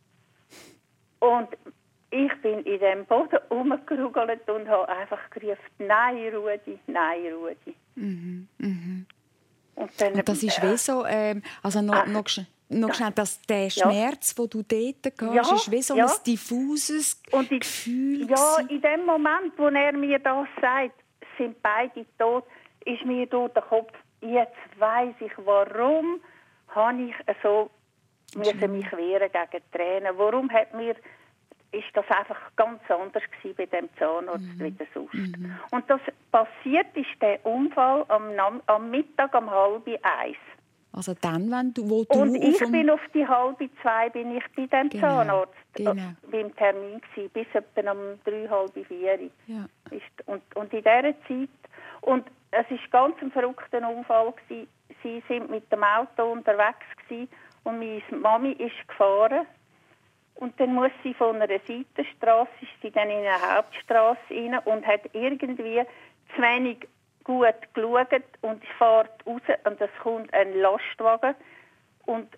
Und ich bin in dem Boden rumgerugelt und habe einfach gerufen, nein, Rudi, nein, Rudi. Mhm. Mhm. Und, dann, und das ist wie so, ähm, also noch, ach, noch, noch das, schnell, dass der Schmerz, ja. den du dort hast, ja, ist wie so ja. ein diffuses und ich, Gefühl. Ja, in dem Moment, wo er mir das sagt, sind beide tot, ist mir durch den Kopf, jetzt weiss ich, warum habe ich so müssen mich wehren gegen Tränen. Warum hat mir, ist das einfach ganz anders gewesen bei dem Zahnarzt mhm. wie der sonst. Mhm. Und das passiert ist der Unfall am, am Mittag um halb eins. Also dann, wenn du, wo du und ich auf bin auf die halbe zwei bin ich bei dem genau, Zahnarzt genau. beim Termin gewesen, bis etwa um drei, halb vier. Ja. Und, und in dieser Zeit, und es war ganz ein verrückter Unfall gewesen. Sie sind mit dem Auto unterwegs gewesen und meine Mami ist gefahren. Und dann muss sie von einer Seitenstrasse, ist sie dann in eine Hauptstrasse rein und hat irgendwie zu wenig gut geschaut und fährt raus und es kommt ein Lastwagen und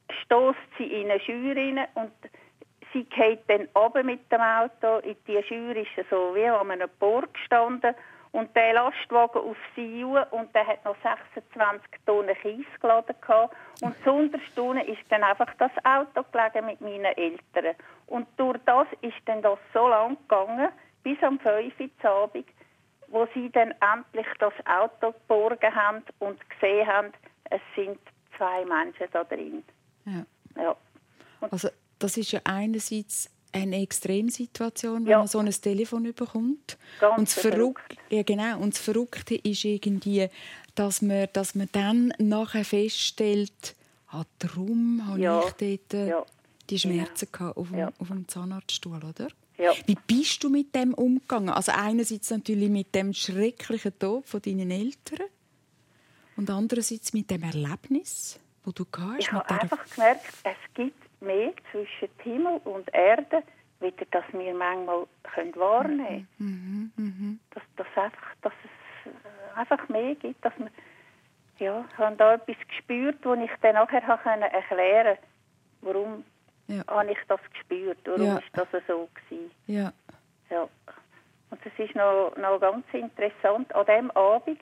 stößt sie in eine Scheuer rein und sie geht dann runter mit dem Auto. In die Scheuer ist so wie an einem Borg gestanden und der Lastwagen auf sie zu und der hat noch sechsundzwanzig Tonnen Kies geladen gehabt. Und zuunterst unten ist dann einfach das Auto gelegen mit meinen Eltern. Und durch das ist dann das so lang gegangen, bis am fünf Uhr am Abend, wo sie dann endlich das Auto geborgen haben und gesehen haben, es sind zwei Menschen da drin. Ja. Ja. Also das ist ja einerseits eine Extremsituation, wenn Ja. man so ein Telefon bekommt. Ganz Und das Verrückte, ja, genau, und das Verrückte ist irgendwie, dass man, dass man dann nachher feststellt, ah, darum habe Ja. ich dort Ja. die Schmerzen gehabt auf dem, Ja. auf dem Zahnarztstuhl, oder? Ja. Wie bist du mit dem umgegangen? Also einerseits natürlich mit dem schrecklichen Tod von deinen Eltern und andererseits mit dem Erlebnis, das du gehabt hast. Ich habe mit einfach gemerkt, es gibt mehr zwischen Himmel und Erde, wieder, dass wir manchmal können wahrnehmen können. Mhm, mhm. Dass, dass, einfach, dass es äh, einfach mehr gibt. Dass man, ja, ich habe da etwas gespürt, wo ich dann nachher erklären konnte, warum Ja. habe ich das gespürt, warum Ja. ist das so gewesen. Ja. Ja. Und es ist noch, noch ganz interessant, an dem Abend,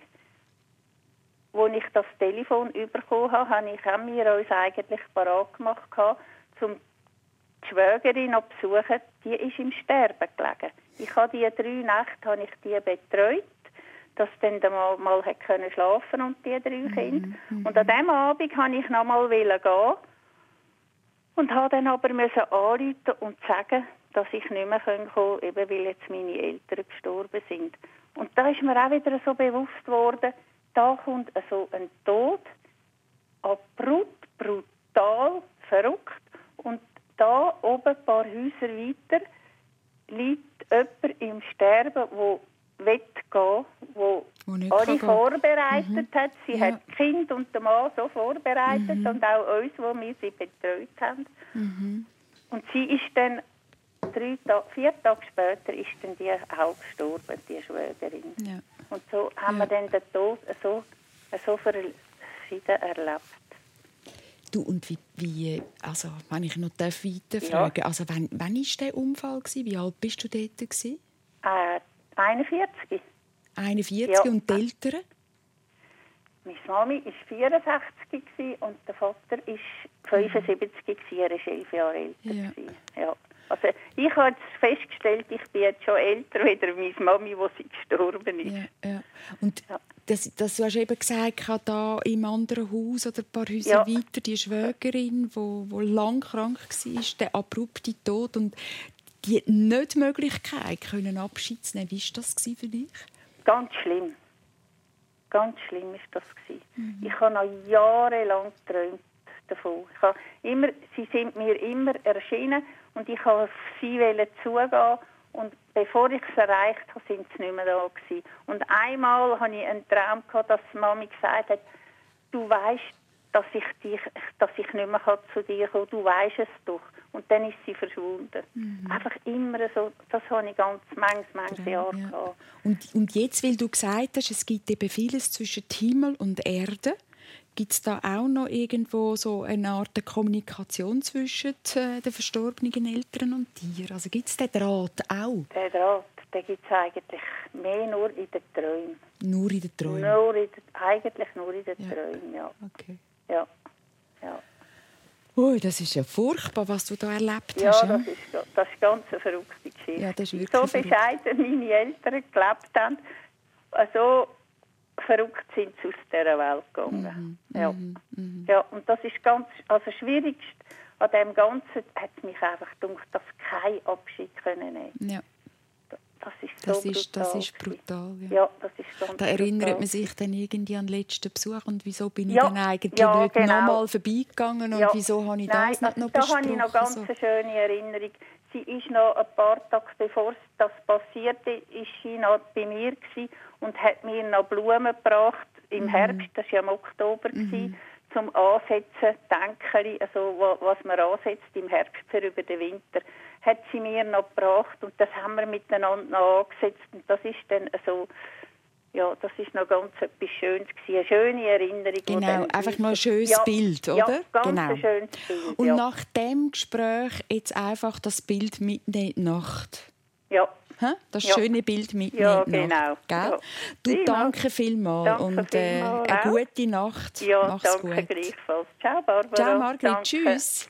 wo ich das Telefon bekommen habe, habe ich auch mir uns eigentlich parat gemacht, um die Schwägerin zu besuchen. Die ist im Sterben gelegen. Ich habe die drei Nächte habe ich die betreut, dass dann der Mann mal schlafen konnte und die drei Mhm. Kinder. Und an diesem Abend wollte ich noch mal gehen und musste dann aber anrufen und sagen, dass ich nicht mehr kommen kann, eben weil jetzt meine Eltern gestorben sind. Und da ist mir auch wieder so bewusst worden, da kommt so ein Tod, abrupt, brutal, verrückt. Und da oben ein paar Häuser weiter liegt jemand im Sterben, der will gehen, wo Wo nicht alle kann gehen. vorbereitet hat. Sie Ja. hat das Kind und den Mann so vorbereitet Mhm. und auch uns, wo wir sie betreut haben. Mhm. Und sie ist dann drei Tage, vier Tage später ist dann die auch gestorben, die Schwägerin. Ja. Und so haben Ja. wir dann den Tod so, so verschieden erlebt. Du, und wie, wie, also, wenn ich noch weiterfragen darf, also, wann, wann war der Unfall? Wie alt bist du dort? Gewesen? Äh, einundvierzig. einundvierzig Ja. und die Eltern? Meine Mami war vierundsechzig und der Vater war fünfundsiebzig. Er war elf Jahre älter. Ja. Ja. Also, ich habe jetzt festgestellt, ich bin jetzt schon älter als meine Mami, als sie gestorben ist. Ja, ja. Und Ja. das, das, du hast eben gesagt, da im anderen Haus oder ein paar Häuser Ja. weiter, die Schwägerin, die wo, wo lang krank war, der abrupte Tod und die nicht Möglichkeit, können Abschied zu nehmen. Wie war das für dich? Ganz schlimm. Ganz schlimm war das. Mhm. Ich habe noch jahrelang geträumt davon. Ich habe immer, sie sind mir immer erschienen und ich wollte auf sie zugehen. Und bevor ich es erreicht habe, sind sie nicht mehr da gewesen. Und einmal hatte ich einen Traum, dass die Mami gesagt hat, du weißt, dass ich, dich, dass ich nicht mehr zu dir kommen kann, du weißt es doch. Und dann ist sie verschwunden. Mhm. Einfach immer so, das habe ich ganz manches, manches Jahr ja. gehabt. Und, und jetzt, weil du gesagt hast, es gibt eben vieles zwischen Himmel und Erde, gibt es da auch noch irgendwo so eine Art Kommunikation zwischen äh, den verstorbenen Eltern und dir? Also gibt es den Draht auch? Den Draht, den gibt es eigentlich mehr nur in den Träumen. Nur in den Träumen? Nur in den, eigentlich nur in den ja. Träumen, ja. Okay. Ja. Ja. Ui, das ist ja furchtbar, was du da erlebt ja, hast. Ja, das ist, das ist ganz eine verrückte Geschichte. Ja, das ist wirklich so verrückt. bescheiden meine Eltern gelebt haben, so verrückt sind sie aus dieser Welt gegangen. Mhm, ja. Mhm. Ja, und das ist ganz, also das Schwierigste an dem Ganzen hat mich einfach gedacht, dass kein Abschied können nehmen. Ja. Das ist Das so ist, brutal. das ist brutal. Ja. Ja, das ist ganz Da erinnert brutal. man sich dann irgendwie an den letzten Besuch und wieso bin ich Ja, dann eigentlich ja, nicht genau. nochmal vorbeigegangen und Ja. wieso habe ich Nein, das nicht also noch da besprochen? habe ich noch ganz so. eine schöne Erinnerung. Sie ist noch ein paar Tage bevor das passierte, ist sie noch bei mir gewesen und hat mir noch Blumen gebracht im Mhm. Herbst, das war ja im Oktober, Mhm. gewesen, zum Ansetzen, Denkeli, also was man ansetzt im Herbst für über den Winter, hat sie mir noch gebracht und das haben wir miteinander noch angesetzt und das ist dann so, Ja, das ist noch ganz etwas Schönes gewesen, eine schöne Erinnerung. Genau, einfach noch ein schönes ja, Bild, oder? Ja, ganz genau. ein schönes Bild. Und ja. nach dem Gespräch jetzt einfach das Bild mitnehmen in die Nacht. Ja. Hä? Das ja. schöne Bild mitnehmen ja, in die genau. Nacht. Gell? Ja. Du, Prima. danke vielmals danke und äh, vielmals eine auch. gute Nacht. Ja, Mach's danke gut. gleichfalls. Ciao, Barbara. Ciao, Margrit. Danke. Tschüss.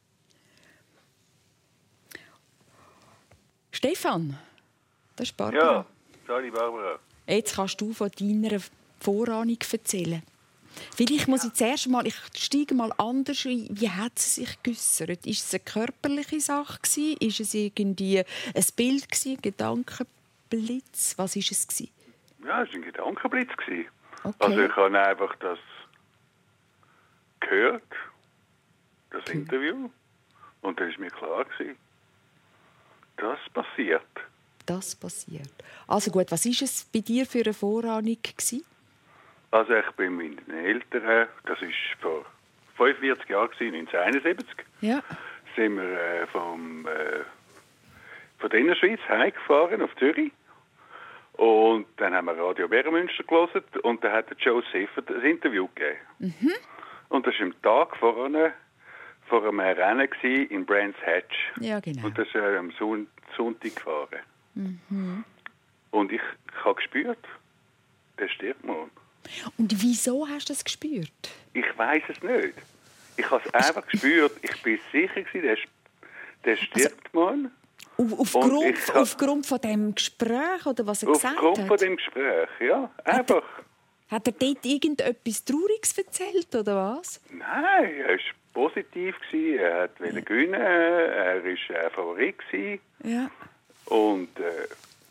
Stefan, das ist Barbara. Ja, sorry Barbara. Jetzt kannst du von deiner Vorahnung erzählen. Vielleicht muss ich zuerst mal, ich steige mal anders ein. Wie hat sie sich geäussert? Ist es eine körperliche Sache gewesen? Ist es irgendwie ein Bild gewesen, ein Gedankenblitz? Was ist es gewesen? Ja, es war ein Gedankenblitz. Okay. Also ich habe einfach das gehört, das okay. Interview, und dann war mir klar gewesen, das passiert. Das passiert. Also gut, was war es bei dir für eine Vorahnung gewesen? Also ich bin mit den Eltern, das war vor fünfundvierzig Jahren, neunzehnhunderteinundsiebzig, ja. sind wir äh, vom, äh, von der Innerschweiz heimgefahren auf Zürich. Und dann haben wir Radio Bärenmünster gehört und dann hat der Joe Siffert ein Interview gegeben. Mhm. Und das war am Tag vor, einer, vor einem Rennen in Brands Hatch. Ja, genau. Und das ist äh, am Son- Sonntag gefahren. Mhm. Und ich, ich habe gespürt, der stirbt morgen. Und wieso hast du das gespürt? Ich weiß es nicht. Ich habe es einfach gespürt. Ich bin sicher gewesen, der, der stirbt also, morgen. Auf, aufgrund, ich, aufgrund von dem Gespräch oder was er gesagt hat? Aufgrund von dem Gespräch, ja, einfach. Hat er, hat er dort irgendetwas Trauriges erzählt oder was? Nein, er war positiv gewesen. Er wollte ja. gewinnen. Er war ein Favorit gewesen. Ja. Und äh,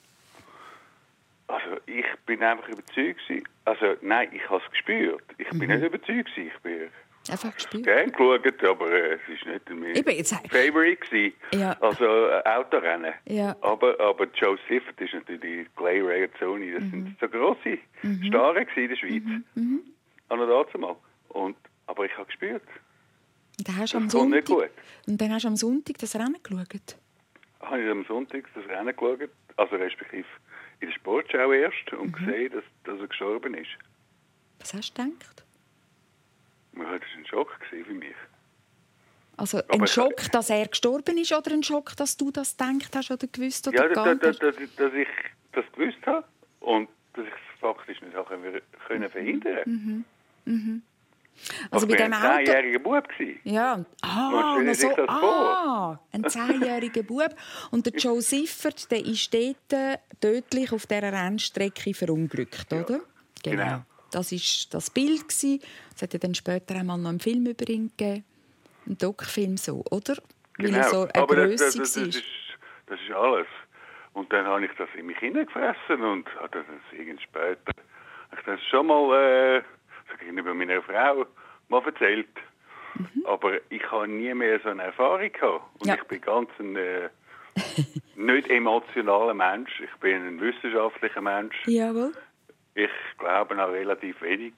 also ich bin einfach überzeugt gewesen. Also nein, ich habe es gespürt. Ich bin mhm. nicht überzeugt gewesen. Ich bin einfach gespürt. Gern geschaut, aber äh, es ist nicht mein Favorite gewesen. Ja. Also äh, Autorennen. Ja. Aber, aber Joe Siffert ist natürlich Clay Regazzoni. Das mhm. sind so grosse mhm. Starre in der Schweiz. Mhm. Mhm. An und dazu mal. Und aber ich habe gespürt. Und dann hast du das am kommt Sonntag, nicht gut. Und dann hast du am Sonntag das Rennen geschaut? Habe ich am Sonntag das Rennen geschaut, also respektive in der Sportschau erst, und mhm. gesehen, dass, dass er gestorben ist. Was hast du gedacht? Ja, das war ein Schock für mich. Also ein Aber Schock, ich, dass er gestorben ist, oder ein Schock, dass du das gedacht hast oder gewusst oder ja, dass, dass, dass, dass ich das gewusst habe und dass ich es faktisch nicht habe können verhindern. Mhm. Mhm. Also ich bei war ein zehnjähriger Bub. Ja, ah, noch so, ah, ein zehnjähriger Bub. Und der Joe Siffert, der ist dort tödlich auf dieser Rennstrecke verunglückt, oder? Ja, genau. genau. Das war das Bild. Es hat ja dann später einmal noch einen Film über ihn gegeben. Ein Doc-Film so, oder? Weil genau. er so eine Aber Grösse das, das, das, ist, das ist alles. Und dann habe ich das in mich hineingefressen und habe das irgendwann später ich das schon mal... Äh, gegenüber meiner Frau mal erzählt. Mhm. Aber ich habe nie mehr so eine Erfahrung gehabt. Und ja. ich bin ganz ein äh, nicht emotionaler Mensch. Ich bin ein wissenschaftlicher Mensch. Jawohl. Ich glaube auch relativ wenig.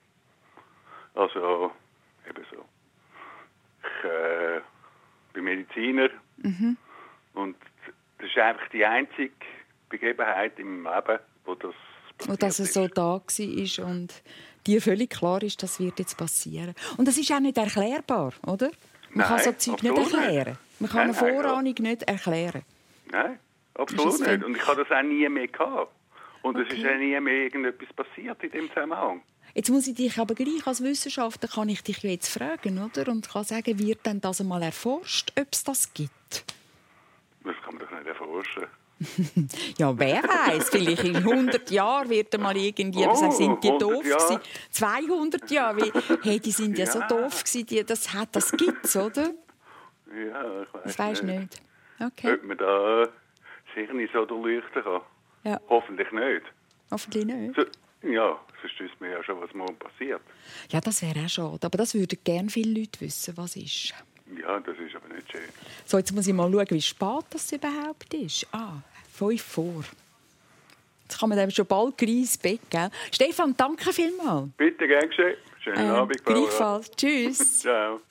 Also, eben so. Ich äh, bin Mediziner. Mhm. Und das ist einfach die einzige Begebenheit im Leben, wo das passiert Und dass es so da war und dir völlig klar ist, das wird jetzt passieren. Und das ist auch nicht erklärbar, oder? Man Nein, kann so Zeug nicht erklären. Man kann nein, eine Vorahnung nein, nicht erklären. Nein, absolut nicht. Und ich habe das auch nie mehr gehabt. Und okay. es ist auch nie mehr irgendetwas passiert in dem Zusammenhang. Jetzt muss ich dich aber gleich als Wissenschaftler, kann ich dich jetzt fragen, oder? Und kann sagen, wird denn das einmal erforscht, ob es das gibt? Das kann man doch nicht erforschen. Ja, wer weiß, vielleicht in hundert Jahren wird mal irgendjemand oh, sagen, sind die doof Jahre. gewesen? zweihundert Jahre, wie, hey, die sind ja, ja so doof gewesen, die, das, hat, das gibt's, oder? Ja, ich weiß das weißt nicht. nicht. Okay. Ob man da sicher nicht so durchleuchten kann. Ja. Hoffentlich nicht. Hoffentlich nicht. So, ja, sonst wüsste man ja schon, was morgen passiert. Ja, das wäre auch schade. Aber das würden gerne viele Leute wissen, was ist. Ja, das ist aber nicht schön. So, jetzt muss ich mal schauen, wie spät das überhaupt ist. Ah, fünf vor. Jetzt kann man dann schon bald gleich ins Bett, gell? Stefan, danke vielmals. Bitte, gern geschehen. Schönen äh, Abend, Barbara. Gleichfalls. Tschüss. Ciao.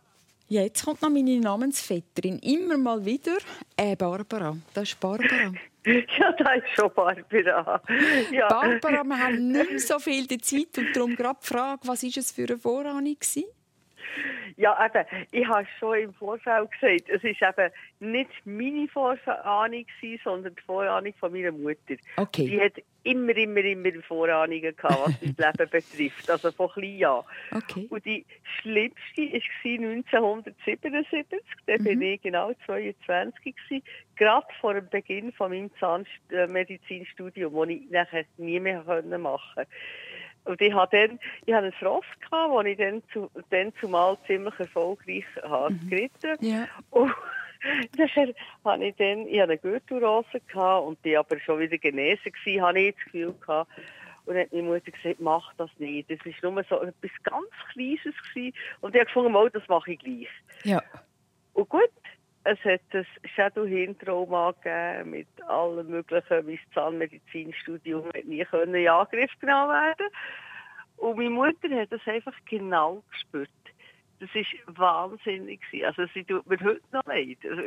Ja, jetzt kommt noch meine Namensvetterin. Immer mal wieder. Äh, Barbara. Das ist Barbara. Ja, das ist schon Barbara. Ja. Barbara, wir haben nicht mehr so viel Zeit und darum gerade die Frage, was war es für eine Vorahnung? Ja, eben, ich habe schon im Vorfeld gesagt, es war eben nicht meine Vorahnung, sondern die Vorahnung von meiner Mutter. Okay. Die hat immer, immer, immer Vorahnungen gehabt, was mein Leben betrifft, also von klein an. Okay. Und die schlimmste war neunzehnhundertsiebenundsiebzig, da mhm. bin ich genau zweiundzwanzig gewesen, gerade vor dem Beginn von meinem Zahnmedizinstudium, das ich nachher nie mehr machen konnte. Und ich hatte dann, ich hatte einen Frost gehabt, den ich dann, zu, dann zumal ziemlich erfolgreich habe mhm. geritten. Ja. Und nachher hatte ich dann, ich hatte eine Gürtelrose gehabt und die aber schon wieder genesen gewesen, habe ich das Gefühl gehabt. Und dann hat meine Mutter gesagt, mach das nicht. Das war nur so etwas ganz Kleines gewesen. Und ich habe gefunden, oh, das mache ich gleich. Ja. Und gut. Es hat ein Schädelhirntrauma gegeben mit allem Möglichen. Mein Zahnmedizinstudium hat nie in Angriff genommen werden. Und meine Mutter hat das einfach genau gespürt. Das war wahnsinnig. Also sie tut mir heute noch leid. Also,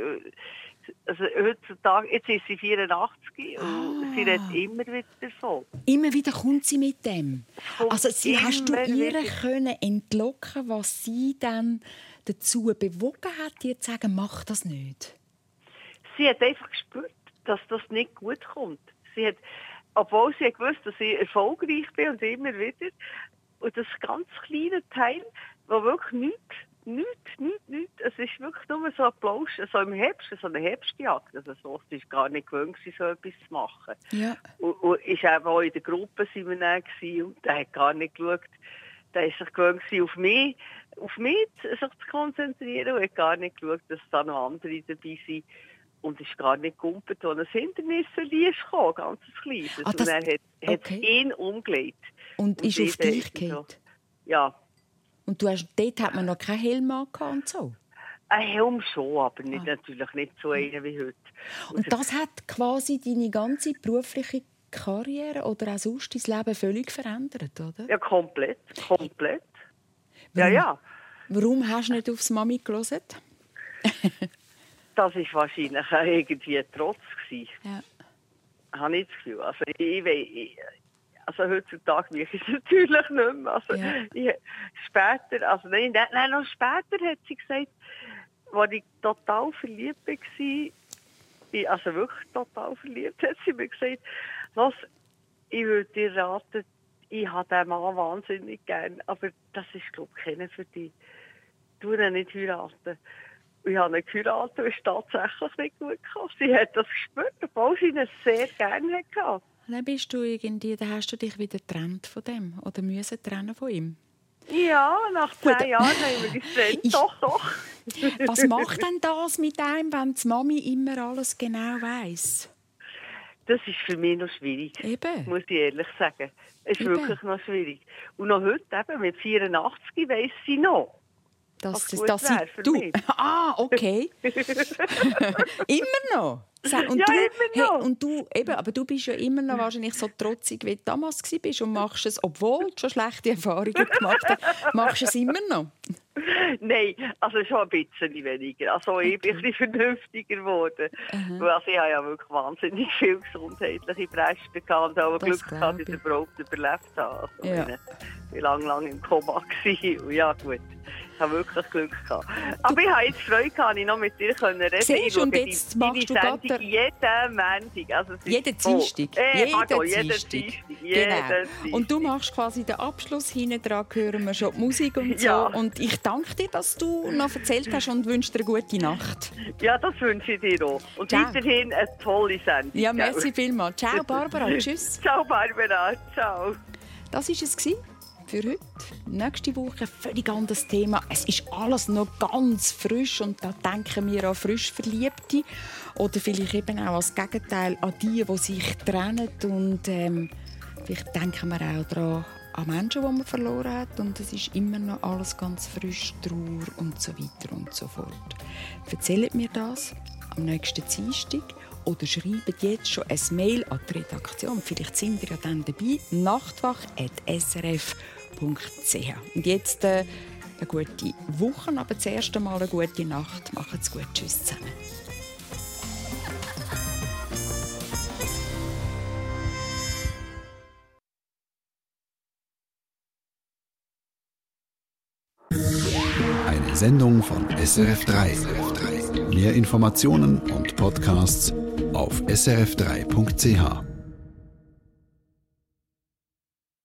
also heutzutage, jetzt ist sie vierundachtzig und ah. sie redet immer wieder davon. Immer wieder kommt sie mit dem. Also sie, hast du ihr wieder. können entlocken, was sie dann dazu bewogen hat, dir zu sagen, mach das nicht? Sie hat einfach gespürt, dass das nicht gut kommt. Sie hat, obwohl sie gewusst, dass ich erfolgreich bin und immer wieder, und das ganz kleine Teil, wo wirklich nichts, nichts, nichts, nichts, es ist wirklich nur so ein Plausch, so im Herbst, so eine Herbstjagd, also so, sie war gar nicht gewöhnt, so etwas zu machen. Ja. Und, und ist auch in der Gruppe sind wir dann gewesen, und der hat gar nicht geschaut, der ist sich gewöhnt auf mich, auf mich sich zu konzentrieren und hat gar nicht geschaut, dass da noch andere dabei sind. Und ist gar nicht gegumpelt, als ein Hindernis kam, ganz kleines. Ah, und er hat, okay. hat ihn umgelegt. Und, und ist auf dich gefallen? So, ja. Und du hast, dort hat man noch keinen Helm und so? Ein Helm schon, aber nicht, ah. natürlich nicht so einen wie heute. Und, und das hat quasi deine ganze berufliche Karriere oder auch sonst dein Leben völlig verändert, oder? Ja, komplett. Komplett. Warum, ja, ja. Warum hast du nicht aufs Mami gehört? Das war wahrscheinlich auch irgendwie ein Trotz. Ja. Habe ich das Gefühl. Also, ich, ich, also heutzutage mich ist es natürlich nicht mehr. Also, ja. ich, später, also nein, nein, noch später hat sie gesagt, als ich total verliebt war, also wirklich total verliebt, hat sie mir gesagt, was, ich würde dir raten, ich habe diesen Mann wahnsinnig gern, aber das ist, glaube ich, keiner für dich. Du ihn nicht heiraten. Ich habe ihn geheiratet und es ist tatsächlich nicht gut gekommen. Sie hat das gespürt, obwohl sie ihn sehr gerne hatte. Dann bist du irgendwie, dann hast du dich wieder getrennt von dem oder müssen trennen von ihm? Ja, nach zehn gut. Jahren haben wir uns getrennt. Doch, doch. Was macht denn das mit einem, wenn die Mami immer alles genau weiss? Das ist für mich noch schwierig, eben. Muss ich ehrlich sagen. Es ist eben. wirklich noch schwierig. Und noch heute, eben, mit vierundachtzig, weiss sie noch. Das, das, das wär für du. Mich. Ah, okay. Immer noch. Und ja, du, immer noch. Hey, und du, eben, aber du bist ja immer noch wahrscheinlich so trotzig, wie du damals warst und machst es, obwohl du schon schlechte Erfahrungen gemacht hast, machst du es immer noch? Nein, also schon ein bisschen weniger. Also ich bin okay. ein bisschen vernünftiger geworden. Uh-huh. Also ich habe ja wirklich wahnsinnig viel gesundheitliche Bräste gehabt und auch das Glück gehabt, dass ich überhaupt überlebt habe. Also ja. Ich war lange, lange im Koma. Und ja, gut. Ich habe wirklich Glück gehabt. Aber ich habe jetzt Freude gehabt, ich noch mit dir reden. Siehst, und jetzt machst du Sendung der... jeden Montag. Also jeden Dienstag. Äh, jeden Dienstag. Genau. Und du machst quasi den Abschluss. Hinten dran hören wir schon die Musik und so. Ja. Und ich danke dir, dass du noch erzählt hast und wünsche dir eine gute Nacht. Ja, das wünsche ich dir auch. Und Ciao. Weiterhin eine tolle Sendung. Ja, merci vielmals. Ciao, Barbara. Tschüss. Ciao, Barbara. Ciao. Das war es für heute. Nächste Woche ein völlig anderes Thema. Es ist alles noch ganz frisch und da denken wir an frisch Verliebte oder vielleicht eben auch als Gegenteil an die, die sich trennen und ähm, vielleicht denken wir auch daran an Menschen, die man verloren hat und es ist immer noch alles ganz frisch, Trauer und so weiter und so fort. Erzählt mir das am nächsten Dienstag oder schreibt jetzt schon ein Mail an die Redaktion. Vielleicht sind ihr ja dann dabei. nachtwach at s r f punkt c h. Und jetzt äh, eine gute Woche, aber zuerst einmal eine gute Nacht. Macht's gut. Tschüss zusammen. Eine Sendung von S R F drei. Mehr Informationen und Podcasts auf s r f drei punkt c h.